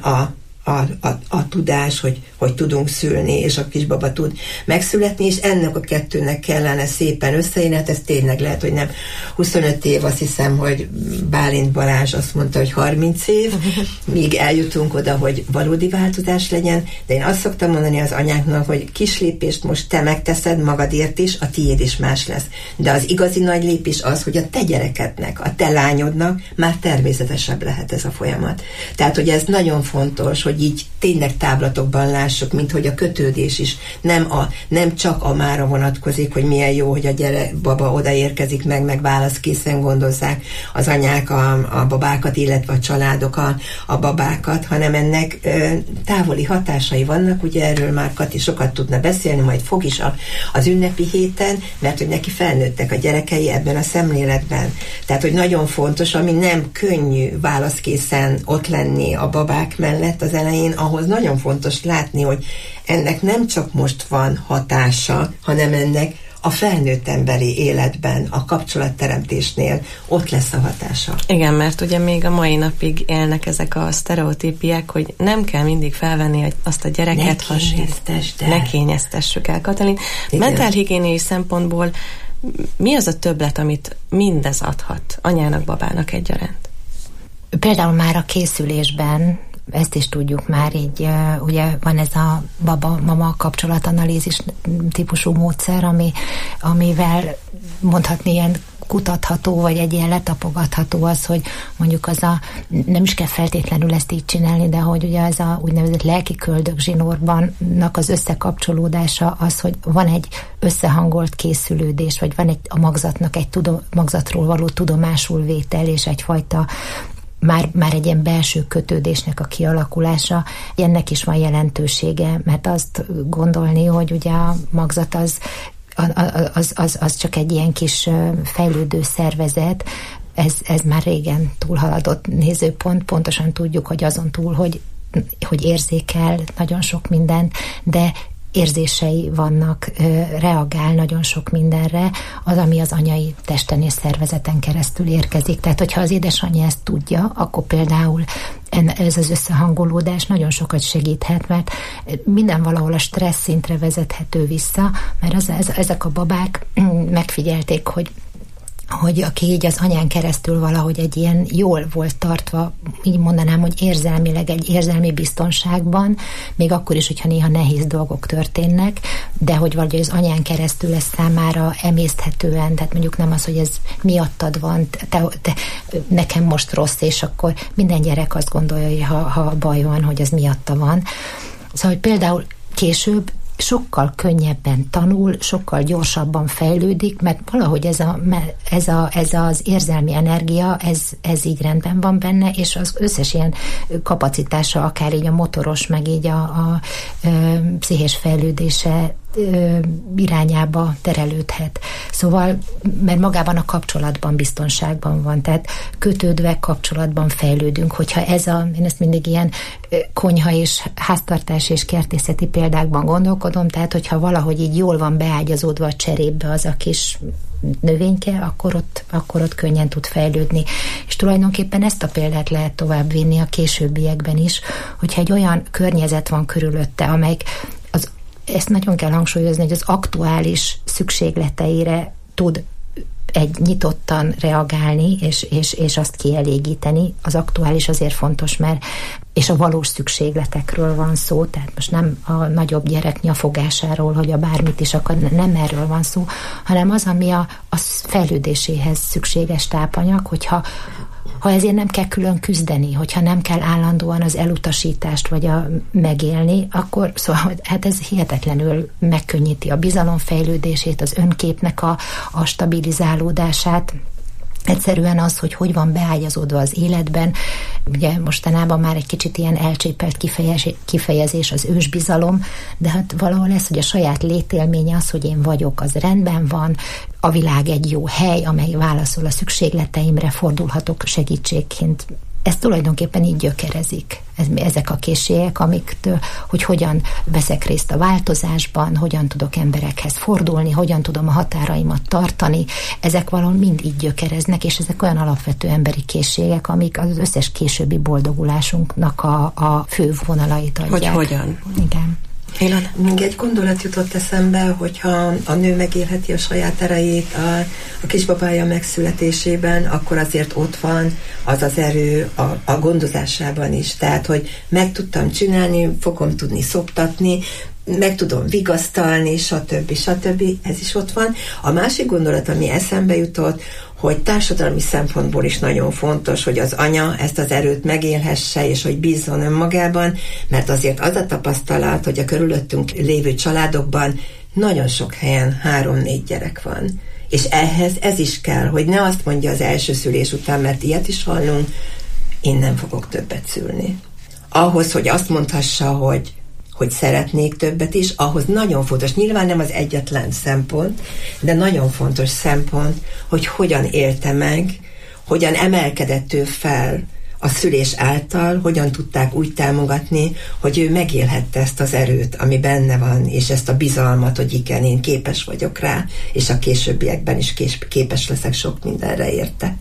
a tudás, hogy tudunk szülni, és a kisbaba tud megszületni, és ennek a kettőnek kellene szépen összejönni, hát ez tényleg lehet, hogy nem 25 év, azt hiszem, hogy Bálint Balázs azt mondta, hogy 30 év, míg eljutunk oda, hogy valódi változás legyen, de én azt szoktam mondani az anyáknak, hogy kis lépést most te megteszed magadért is, a tiéd is más lesz. De az igazi nagy lépés az, hogy a te gyerekednek, a te lányodnak már természetesebb lehet ez a folyamat. Tehát, hogy ez nagyon fontos, hogy így tényleg táblatokban lássuk, mint hogy a kötődés is nem csak a mára vonatkozik, hogy milyen jó, hogy a baba odaérkezik meg válaszkészen gondozzák az anyák a babákat, illetve a családok a babákat, hanem ennek távoli hatásai vannak, ugye erről már Kati sokat tudna beszélni, majd fog is az ünnepi héten, mert hogy neki felnőttek a gyerekei ebben a szemléletben. Tehát, hogy nagyon fontos, ami nem könnyű válaszkészen ott lenni a babák mellett az elején, ahhoz nagyon fontos látni, hogy ennek nem csak most van hatása, hanem ennek a felnőtt emberi életben, a kapcsolatteremtésnél ott lesz a hatása. Igen, mert ugye még a mai napig élnek ezek a sztereotípiák, hogy nem kell mindig felvenni azt a gyereket, ne kényeztessük el. Katalin, mentálhigiéniai szempontból mi az a többlet, amit mindez adhat anyának, babának egyaránt? Például már a készülésben, ezt is tudjuk már így, ugye van ez a baba-mama kapcsolatanalízis típusú módszer, amivel mondhatni ilyen kutatható, vagy egy ilyen letapogatható az, hogy mondjuk nem is kell feltétlenül ezt így csinálni, de hogy ugye ez a úgynevezett lelki köldögzsinórbannak az összekapcsolódása az, hogy van egy összehangolt készülődés, vagy van a magzatnak egy magzatról való tudomásulvétel, és egyfajta már egy ilyen belső kötődésnek a kialakulása, ennek is van jelentősége, mert azt gondolni, hogy ugye a magzat az csak egy ilyen kis fejlődő szervezet, ez már régen túlhaladott nézőpont, pontosan tudjuk, hogy azon túl, hogy érzékel nagyon sok mindent, de érzései vannak, reagál nagyon sok mindenre, az, ami az anyai testen és szervezeten keresztül érkezik. Tehát, hogyha az édesanyja ezt tudja, akkor például ez az összehangolódás nagyon sokat segíthet, mert minden valahol a stressz szintre vezethető vissza, mert ezek a babák megfigyelték, hogy aki így az anyán keresztül valahogy egy ilyen jól volt tartva, így mondanám, hogy érzelmileg egy érzelmi biztonságban, még akkor is, hogyha néha nehéz dolgok történnek, de hogy valahogy az anyán keresztül ez számára emészthetően, tehát mondjuk nem az, hogy ez miattad van, te nekem most rossz, és akkor minden gyerek azt gondolja, hogy ha baj van, hogy ez miatta van. Szóval, hogy például később sokkal könnyebben tanul, sokkal gyorsabban fejlődik, mert valahogy ez az érzelmi energia, ez így rendben van benne, és az összes ilyen kapacitása, akár így a motoros, meg így a pszichés fejlődése irányába terelődhet. Szóval, mert magában a kapcsolatban biztonságban van, tehát kötődve kapcsolatban fejlődünk, hogyha én ezt mindig ilyen konyha és háztartás és kertészeti példákban gondolkodom, tehát hogyha valahogy így jól van beágyazódva a cserépbe az a kis növényke, akkor ott könnyen tud fejlődni. És tulajdonképpen ezt a példát lehet továbbvinni a későbbiekben is, hogyha egy olyan környezet van körülötte, amelyik ezt nagyon kell hangsúlyozni, hogy az aktuális szükségleteire tud egy nyitottan reagálni, és azt kielégíteni. Az aktuális azért fontos, mert és a valós szükségletekről van szó, tehát most nem a nagyobb gyerek nyafogásáról, hogy a bármit is akar, nem erről van szó, hanem az, ami a fejlődéséhez szükséges tápanyag, hogyha ezért nem kell külön küzdeni, hogyha nem kell állandóan az elutasítást vagy megélni, akkor szóval hát ez hihetetlenül megkönnyíti a bizalomfejlődését, az önképnek a stabilizálódását. Egyszerűen az, hogy van beágyazódva az életben, ugye mostanában már egy kicsit ilyen elcsépelt kifejezés az ősbizalom, de hát valahol ez, hogy a saját létélménye az, hogy én vagyok, az rendben van, a világ egy jó hely, amely válaszol a szükségleteimre, fordulhatok segítségként. Ez tulajdonképpen így gyökerezik. Ezek a készségek, hogy hogyan veszek részt a változásban, hogyan tudok emberekhez fordulni, hogyan tudom a határaimat tartani, ezek valahol mind így gyökereznek, és ezek olyan alapvető emberi készségek, amik az összes későbbi boldogulásunknak a fő vonalait adják. Hogy hogyan? Igen. Ilona, még egy gondolat jutott eszembe, hogyha a nő megélheti a saját erejét a kisbabája megszületésében, akkor azért ott van az az erő a gondozásában is. Tehát, hogy meg tudtam csinálni, fogom tudni szoptatni, meg tudom vigasztalni, stb. Ez is ott van. A másik gondolat, ami eszembe jutott, hogy társadalmi szempontból is nagyon fontos, hogy az anya ezt az erőt megélhesse, és hogy bízzon önmagában, mert azért az a tapasztalat, hogy a körülöttünk lévő családokban nagyon sok helyen 3-4 gyerek van. És ehhez ez is kell, hogy ne azt mondja az első szülés után, mert ilyet is hallunk, én nem fogok többet szülni. Ahhoz, hogy azt mondhassa, hogy szeretnék többet is, ahhoz nagyon fontos, nyilván nem az egyetlen szempont, de nagyon fontos szempont, hogy hogyan élte meg, hogyan emelkedett ő fel a szülés által, hogyan tudták úgy támogatni, hogy ő megélhette ezt az erőt, ami benne van, és ezt a bizalmat, hogy igen, én képes vagyok rá, és a későbbiekben is képes leszek sok mindenre érte.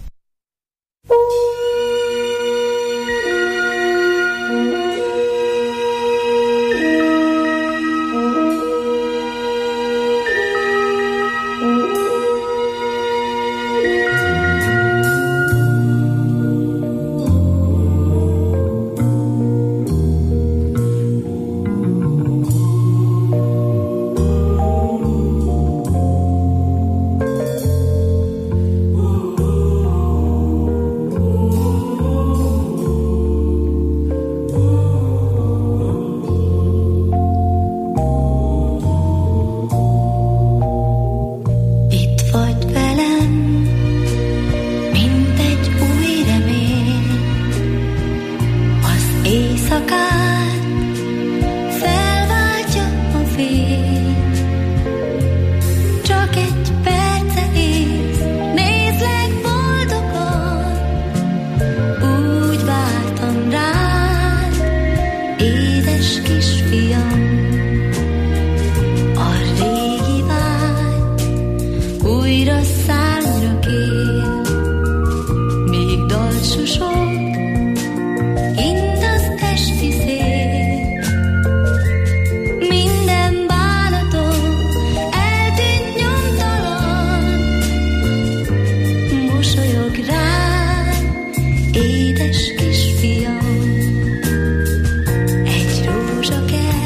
Édes kisfiam, egy rózsakert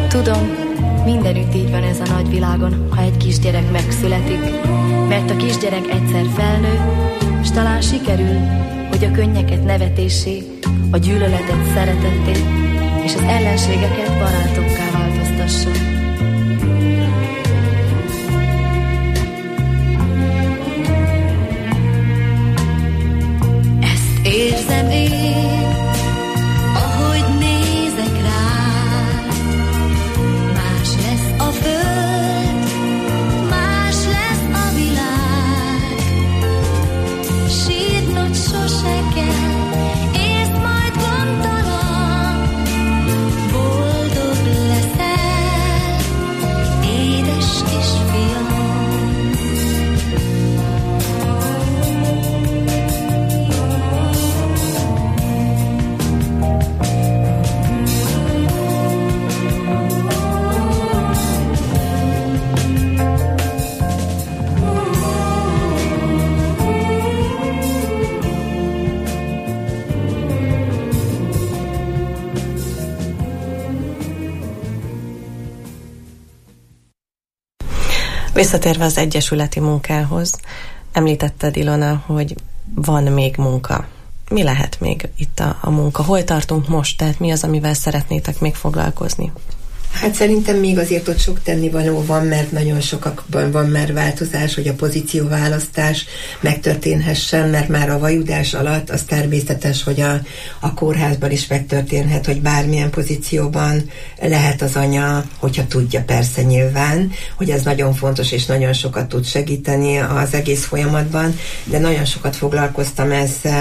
Tudom, mindenütt így van ez a nagyvilágon, ha egy kisgyerek megszületik, mert a kisgyerek egyszer felnő, s talán sikerül, hogy a könnyeket nevetésé, a gyűlöletet szeretetté, és az ellenségeket barátokká változtassa. Ezt érzem én, ahogy nézek rád. Más lesz a föld, más lesz a világ. Sírnod sose kell, értsd majd gondtalan. Boldog leszel, édes kisfiam. Visszatérve az egyesületi munkához, említetted, Ilona, hogy van még munka. Mi lehet még itt a munka? Hol tartunk most? Tehát mi az, amivel szeretnétek még foglalkozni? Hát szerintem még azért ott sok tennivaló van, mert nagyon sokakban van már változás, hogy a pozícióválasztás megtörténhessen, mert már a vajudás alatt az természetes, hogy a kórházban is megtörténhet, hogy bármilyen pozícióban lehet az anya, hogyha tudja, persze nyilván, hogy ez nagyon fontos és nagyon sokat tud segíteni az egész folyamatban, de nagyon sokat foglalkoztam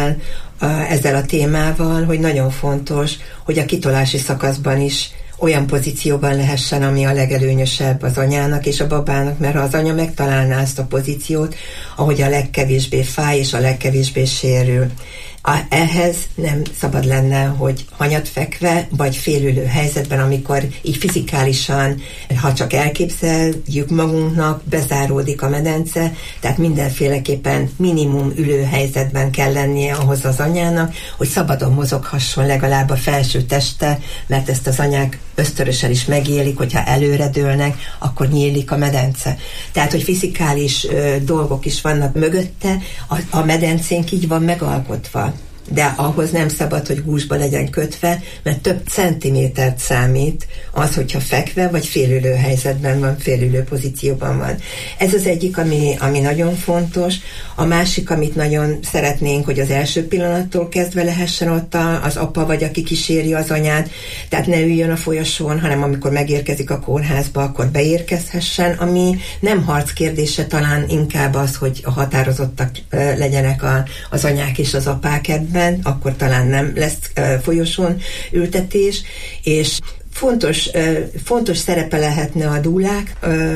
ezzel a témával, hogy nagyon fontos, hogy a kitolási szakaszban is olyan pozícióban lehessen, ami a legelőnyösebb az anyának és a babának, mert ha az anya megtalálná azt a pozíciót, ahogy a legkevésbé fáj és a legkevésbé sérül. Ehhez nem szabad lenne, hogy hanyatfekve vagy félülő helyzetben, amikor így fizikálisan, ha csak elképzeljük magunknak, bezáródik a medence, tehát mindenféleképpen minimum ülő helyzetben kell lennie ahhoz az anyának, hogy szabadon mozoghasson legalább a felső teste, mert ezt az anyák ösztörösen is megélik, hogyha előredőlnek, akkor nyílik a medence. Tehát, hogy fizikális dolgok is vannak mögötte, a medencénk így van megalkotva. De ahhoz nem szabad, hogy gúzsba legyen kötve, mert több centimétert számít az, hogyha fekve vagy félülő helyzetben van, félülő pozícióban van. Ez az egyik, ami nagyon fontos. A másik, amit nagyon szeretnénk, hogy az első pillanattól kezdve lehessen ott az apa, vagy aki kíséri az anyát, tehát ne üljön a folyosón, hanem amikor megérkezik a kórházba, akkor beérkezhessen, ami nem harc kérdése, talán inkább az, hogy határozottak legyenek az anyák és az apák ebben, akkor talán nem lesz folyosón ültetés, és fontos szerepe lehetne a dúlák,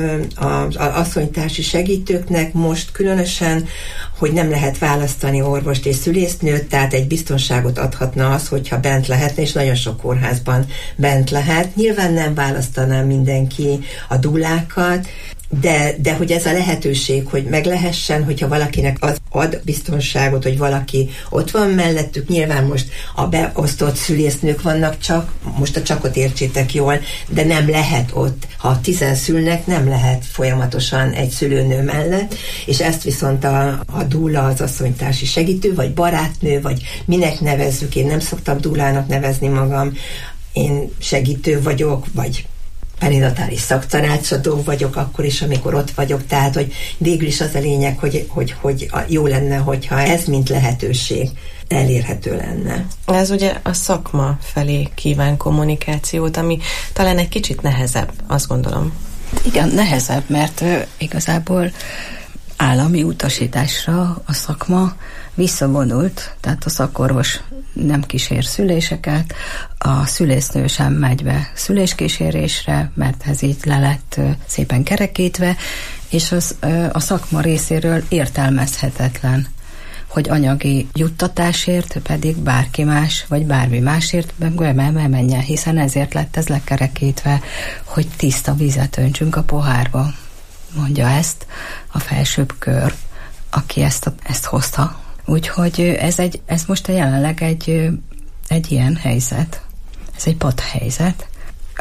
az asszonytársi segítőknek most különösen, hogy nem lehet választani orvost és szülésznőt, tehát egy biztonságot adhatna az, hogyha bent lehetne, és nagyon sok kórházban bent lehet. Nyilván nem választaná mindenki a dúlákat, de hogy ez a lehetőség, hogy meg lehessen, hogyha valakinek az ad biztonságot, hogy valaki ott van mellettük, nyilván most a beosztott szülésznők vannak csak, most a csakot értsétek jól, de nem lehet ott, ha 10 szülnek, nem lehet folyamatosan egy szülőnő mellett, és ezt viszont a dúla, az asszonytársi segítő, vagy barátnő, vagy minek nevezzük, én nem szoktam dúlának nevezni magam, én segítő vagyok, vagy perinatális szaktanácsadó vagyok akkor is, amikor ott vagyok, tehát, hogy végül is az a lényeg, hogy jó lenne, hogyha ez mint lehetőség elérhető lenne. Ez ugye a szakma felé kíván kommunikációt, ami talán egy kicsit nehezebb, azt gondolom. Igen, nehezebb, mert igazából állami utasításra a szakma visszavonult, tehát a szakorvos nem kísér szüléseket, a szülésznő sem megy be szüléskísérésre, mert ez így le lett szépen kerekítve, és a szakma részéről értelmezhetetlen, hogy anyagi juttatásért pedig bárki más, vagy bármi másért menjen, hiszen ezért lett ez lekerekítve, hogy tiszta vizet öntsünk a pohárba. Mondja ezt a felsőbb kör, aki ezt hozta. Úgyhogy ez most jelenleg egy ilyen helyzet. Ez egy padhelyzet.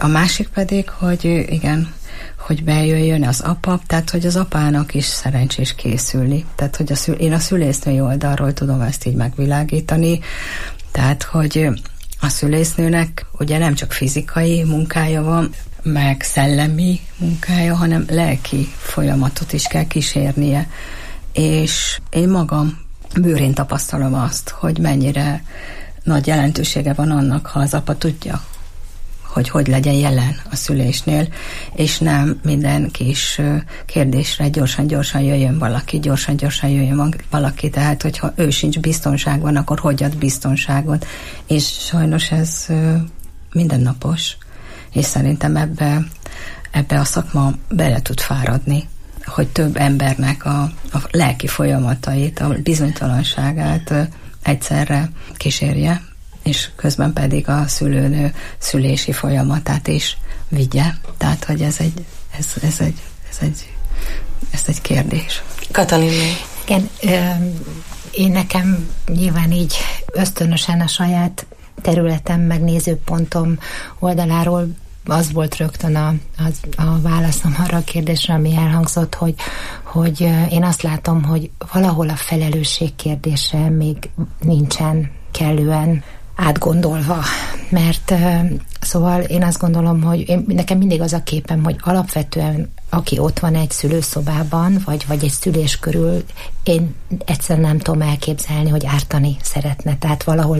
A másik pedig, hogy igen, hogy bejöjjön az apa, tehát hogy az apának is szerencsés készülni. Tehát, hogy én a szülésznői oldalról tudom ezt így megvilágítani, tehát, hogy a szülésznőnek ugye nem csak fizikai munkája van, meg szellemi munkája, hanem lelki folyamatot is kell kísérnie. És én magam bőrén tapasztalom azt, hogy mennyire nagy jelentősége van annak, ha az apa tudja, hogy legyen jelen a szülésnél, és nem minden kis kérdésre gyorsan jöjjön valaki, gyorsan jöjjön valaki, tehát hogyha ő sincs biztonságban, akkor hogy ad biztonságot, és sajnos ez mindennapos, és szerintem ebbe a szakma bele tud fáradni, hogy több embernek a lelki folyamatait, a bizonytalanságát egyszerre kísérje, és közben pedig a szülőnő szülési folyamatát is vigye. Tehát, hogy ez egy kérdés. Katalin. Igen, én nekem nyilván így ösztönösen a saját területem, meg nézőpontom oldaláról az volt rögtön a válaszom arra a kérdésre, ami elhangzott, hogy én azt látom, hogy valahol a felelősség kérdése még nincsen kellően átgondolva, mert szóval én azt gondolom, hogy nekem mindig az a képem, hogy alapvetően aki ott van egy szülőszobában, vagy egy szülés körül, én egyszerűen nem tudom elképzelni, hogy ártani szeretne. Tehát valahol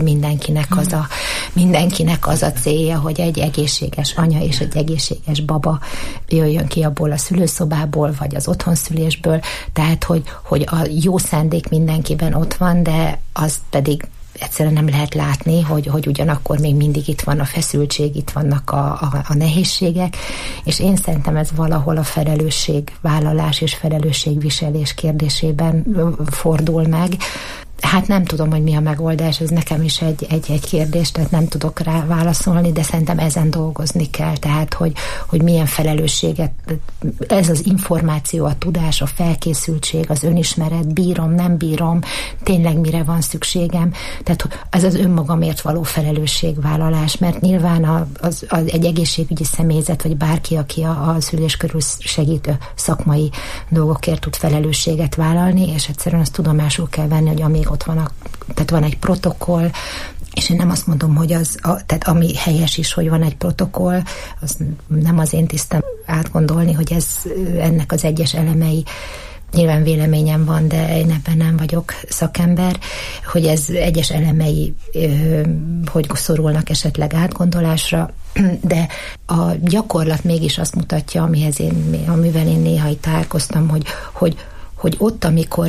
mindenkinek az a célja, hogy egy egészséges anya és egy egészséges baba jöjjön ki abból a szülőszobából, vagy az otthonszülésből. Tehát, hogy a jó szándék mindenkiben ott van, de az pedig egyszerűen nem lehet látni, hogy ugyanakkor még mindig itt van a feszültség, itt vannak a nehézségek, és én szerintem ez valahol a felelősségvállalás és felelősségviselés kérdésében fordul meg. Hát nem tudom, hogy mi a megoldás, ez nekem is egy kérdés, tehát nem tudok rá válaszolni, de szerintem ezen dolgozni kell, tehát hogy milyen felelősséget, ez az információ, a tudás, a felkészültség, az önismeret, bírom, nem bírom, tényleg mire van szükségem, tehát ez az önmagamért való felelősségvállalás, mert nyilván egy egészségügyi személyzet, vagy bárki, aki a szülés körül segít szakmai dolgokért tud felelősséget vállalni, és egyszerűen azt tudomásul kell venni, hogy amíg ott van tehát van egy protokoll, és én nem azt mondom, hogy tehát ami helyes is, hogy van egy protokoll, az nem az én tisztem átgondolni, hogy ennek az egyes elemei, nyilván véleményem van, de én ebben nem vagyok szakember, hogy ez egyes elemei, hogy szorulnak esetleg átgondolásra, de a gyakorlat mégis azt mutatja, amivel én néha itt találkoztam, hogy ott, amikor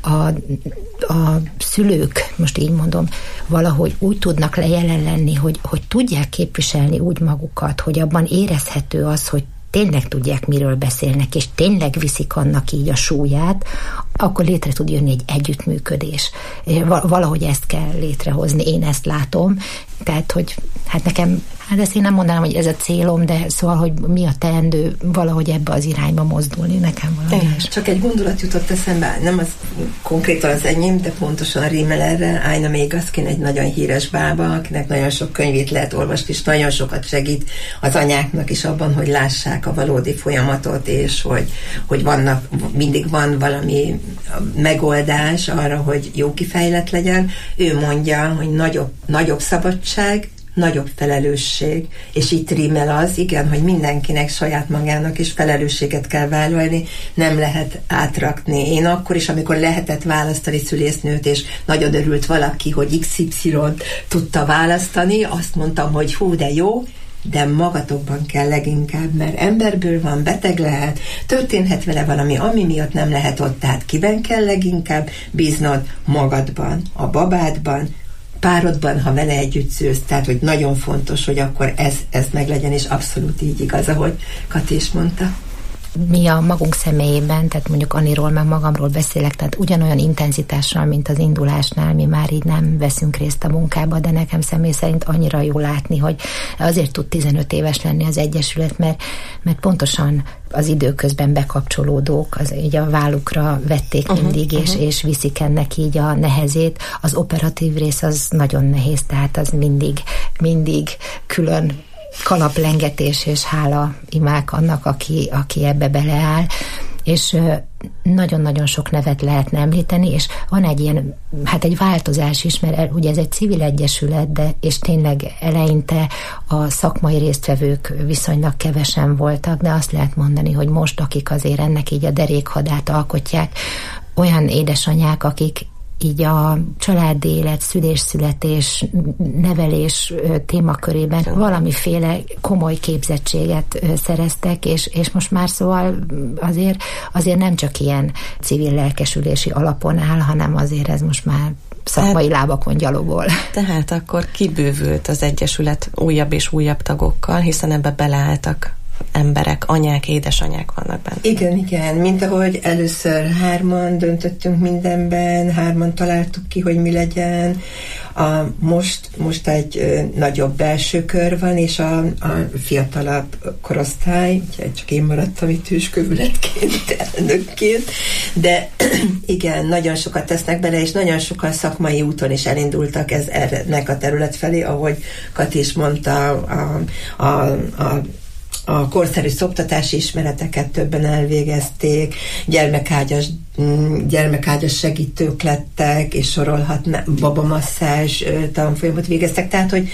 a szülők, most így mondom, valahogy úgy tudnak jelen lenni, hogy tudják képviselni úgy magukat, hogy abban érezhető az, hogy tényleg tudják, miről beszélnek, és tényleg viszik annak így a súlyát, akkor létre tud jönni egy együttműködés. Valahogy ezt kell létrehozni, én ezt látom. Tehát, hogy hát nekem, ezt én nem mondanám, hogy ez a célom, de szóval, hogy mi a teendő, valahogy ebbe az irányba mozdulni nekem valami. Csak egy gondolat jutott eszembe, nem az konkrétan az enyém, de pontosan rímel erre. Aina Megaszkin egy nagyon híres bába, akinek nagyon sok könyvét lehet olvasni, és nagyon sokat segít az anyáknak is abban, hogy lássák a valódi folyamatot, és hogy mindig van valami megoldás arra, hogy jó kifejlett legyen. Ő mondja, hogy nagyobb szabadság, nagyobb felelősség, és itt rímel az, igen, hogy mindenkinek saját magának is felelősséget kell vállalni, nem lehet átrakni. Én akkor is, amikor lehetett választani szülésznőt, és nagyon örült valaki, hogy XY-t tudta választani, azt mondtam, hogy hú, de jó, de magatokban kell leginkább, mert emberből van, beteg lehet, történhet vele valami, ami miatt nem lehet ott, tehát kiben kell leginkább bíznod? Magadban, a babádban, párodban, ha vele együtt szülsz, tehát, hogy nagyon fontos, hogy akkor ez meglegyen, és abszolút így igaz, ahogy Kati is mondta. Mi a magunk személyében, tehát mondjuk Anniról, meg magamról beszélek, tehát ugyanolyan intenzitással, mint az indulásnál, mi már így nem veszünk részt a munkába, de nekem személy szerint annyira jó látni, hogy azért tud 15 éves lenni az Egyesület, mert pontosan az időközben bekapcsolódók így a vállukra vették mindig, és viszik ennek így a nehezét. Az operatív rész az nagyon nehéz, tehát az mindig külön kalaplengetés és hála imák annak, aki ebbe beleáll, és nagyon-nagyon sok nevet lehetne említeni, és van egy ilyen, egy változás is, mert ugye ez egy civil egyesület, de és tényleg eleinte a szakmai résztvevők viszonylag kevesen voltak, de azt lehet mondani, hogy most, akik azért ennek így a derékhadát alkotják, olyan édesanyák, akik így a családi élet, szülés-születés, nevelés témakörében valamiféle komoly képzettséget szereztek, és most már szóval azért nem csak ilyen civil lelkesülési alapon áll, hanem azért ez most már szakmai lábakon gyalogol. Tehát akkor kibővült az egyesület újabb és újabb tagokkal, hiszen ebbe beleálltak emberek, anyák, édesanyák vannak benne. Igen, mint ahogy először 3-an döntöttünk mindenben, 3-an találtuk ki, hogy mi legyen. Most egy nagyobb belső kör van, és a fiatalabb korosztály, csak én maradtam itt hőskövületként, elnökként, de igen, nagyon sokat tesznek bele, és nagyon sokan szakmai úton is elindultak ennek a terület felé, ahogy Kati is mondta, a korszerű szoptatási ismereteket többen elvégezték, gyermekágyas segítők lettek, és sorolhatná, babamasszázs tanfolyamot végeztek, tehát, hogy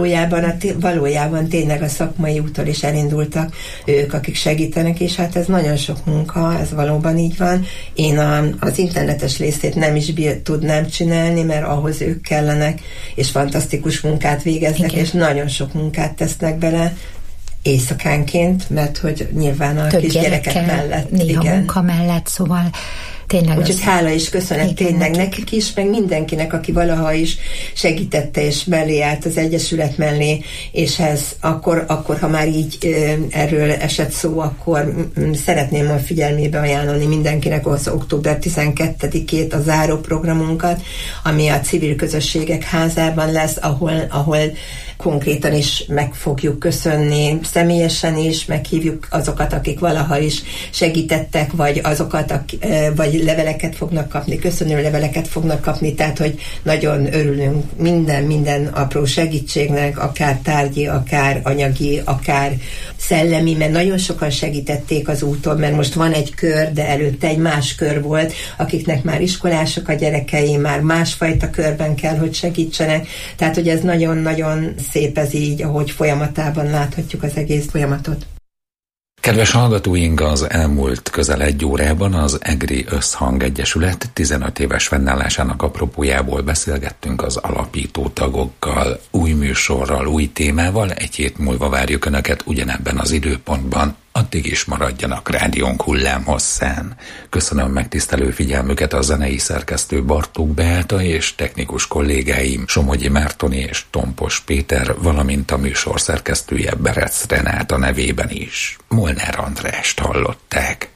valójában tényleg a szakmai úton is elindultak ők, akik segítenek, és ez nagyon sok munka, ez valóban így van. Én az internetes részét nem is tudnám csinálni, mert ahhoz ők kellenek, és fantasztikus munkát végeznek, igen. És nagyon sok munkát tesznek bele, éjszakánként, mert hogy nyilván a kisgyerekek mellett. Néha igen. Munka mellett, szóval tényleg. Úgyhogy hála és köszönet tényleg nekik is, meg mindenkinek, aki valaha is segítette és mellé állt az egyesület mellé, és akkor ha már így erről esett szó, akkor szeretném a figyelmébe ajánlani mindenkinek az október 12-ét a záróprogramunkat, ami a Civil Közösségek Házában lesz, ahol konkrétan is meg fogjuk köszönni, személyesen is, meghívjuk azokat, akik valaha is segítettek, vagy azokat, vagy leveleket fognak kapni, köszönő leveleket fognak kapni, tehát, hogy nagyon örülünk minden apró segítségnek, akár tárgyi, akár anyagi, akár szellemi, mert nagyon sokan segítették az úton, mert most van egy kör, de előtte egy más kör volt, akiknek már iskolások a gyerekei, már másfajta körben kell, hogy segítsenek, tehát, hogy ez nagyon-nagyon szép ez így, ahogy folyamatában láthatjuk az egész folyamatot. Kedves hallgatóink, az elmúlt közel 1 órában az EGRI Összhang Egyesület 15 éves fennállásának apropójából beszélgettünk az alapító tagokkal, új műsorral, új témával. 1 hét múlva várjuk Önöket ugyanebben az időpontban. Addig is maradjanak rádiónk hullámhosszán. Köszönöm megtisztelő figyelmüket a zenei szerkesztő Bartók Beáta és technikus kollégáim Somogyi Mártoni és Tompos Péter, valamint a műsor szerkesztője Berec Renáta nevében is. Molnár Andrást hallották.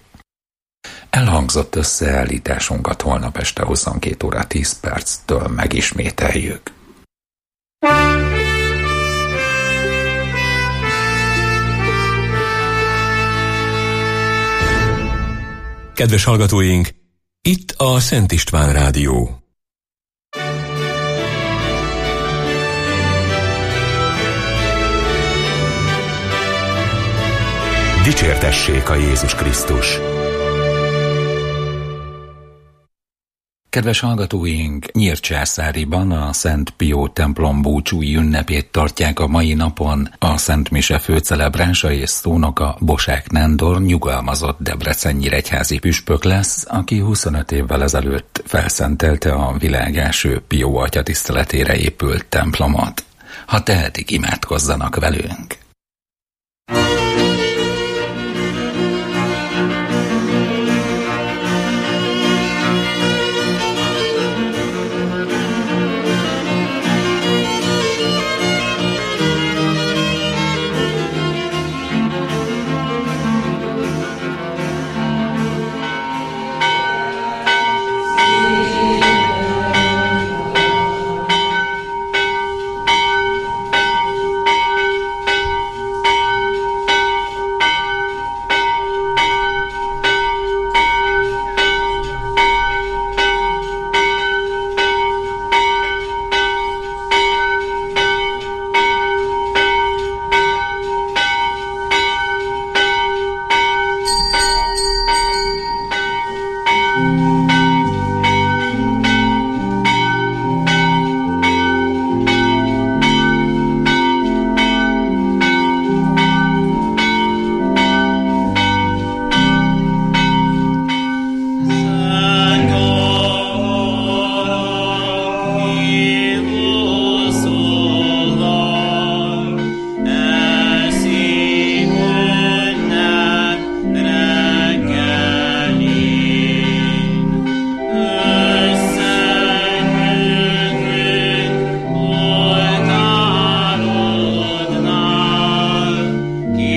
Elhangzott összeállításunkat holnap este 22 óra 10 perctől megismételjük. Kedves hallgatóink, itt a Szent István Rádió. Dicsértessék a Jézus Krisztus! Kedves hallgatóink, Nyírcsászáriban a Szent Pió templom búcsúi ünnepét tartják a mai napon. A Szent Mise főcelebránsa és szónoka Bosák Nándor nyugalmazott debreceni egyházi püspök lesz, aki 25 évvel ezelőtt felszentelte a világ első Pió atya tiszteletére épült templomot. Ha tehetik, imádkozzanak velünk!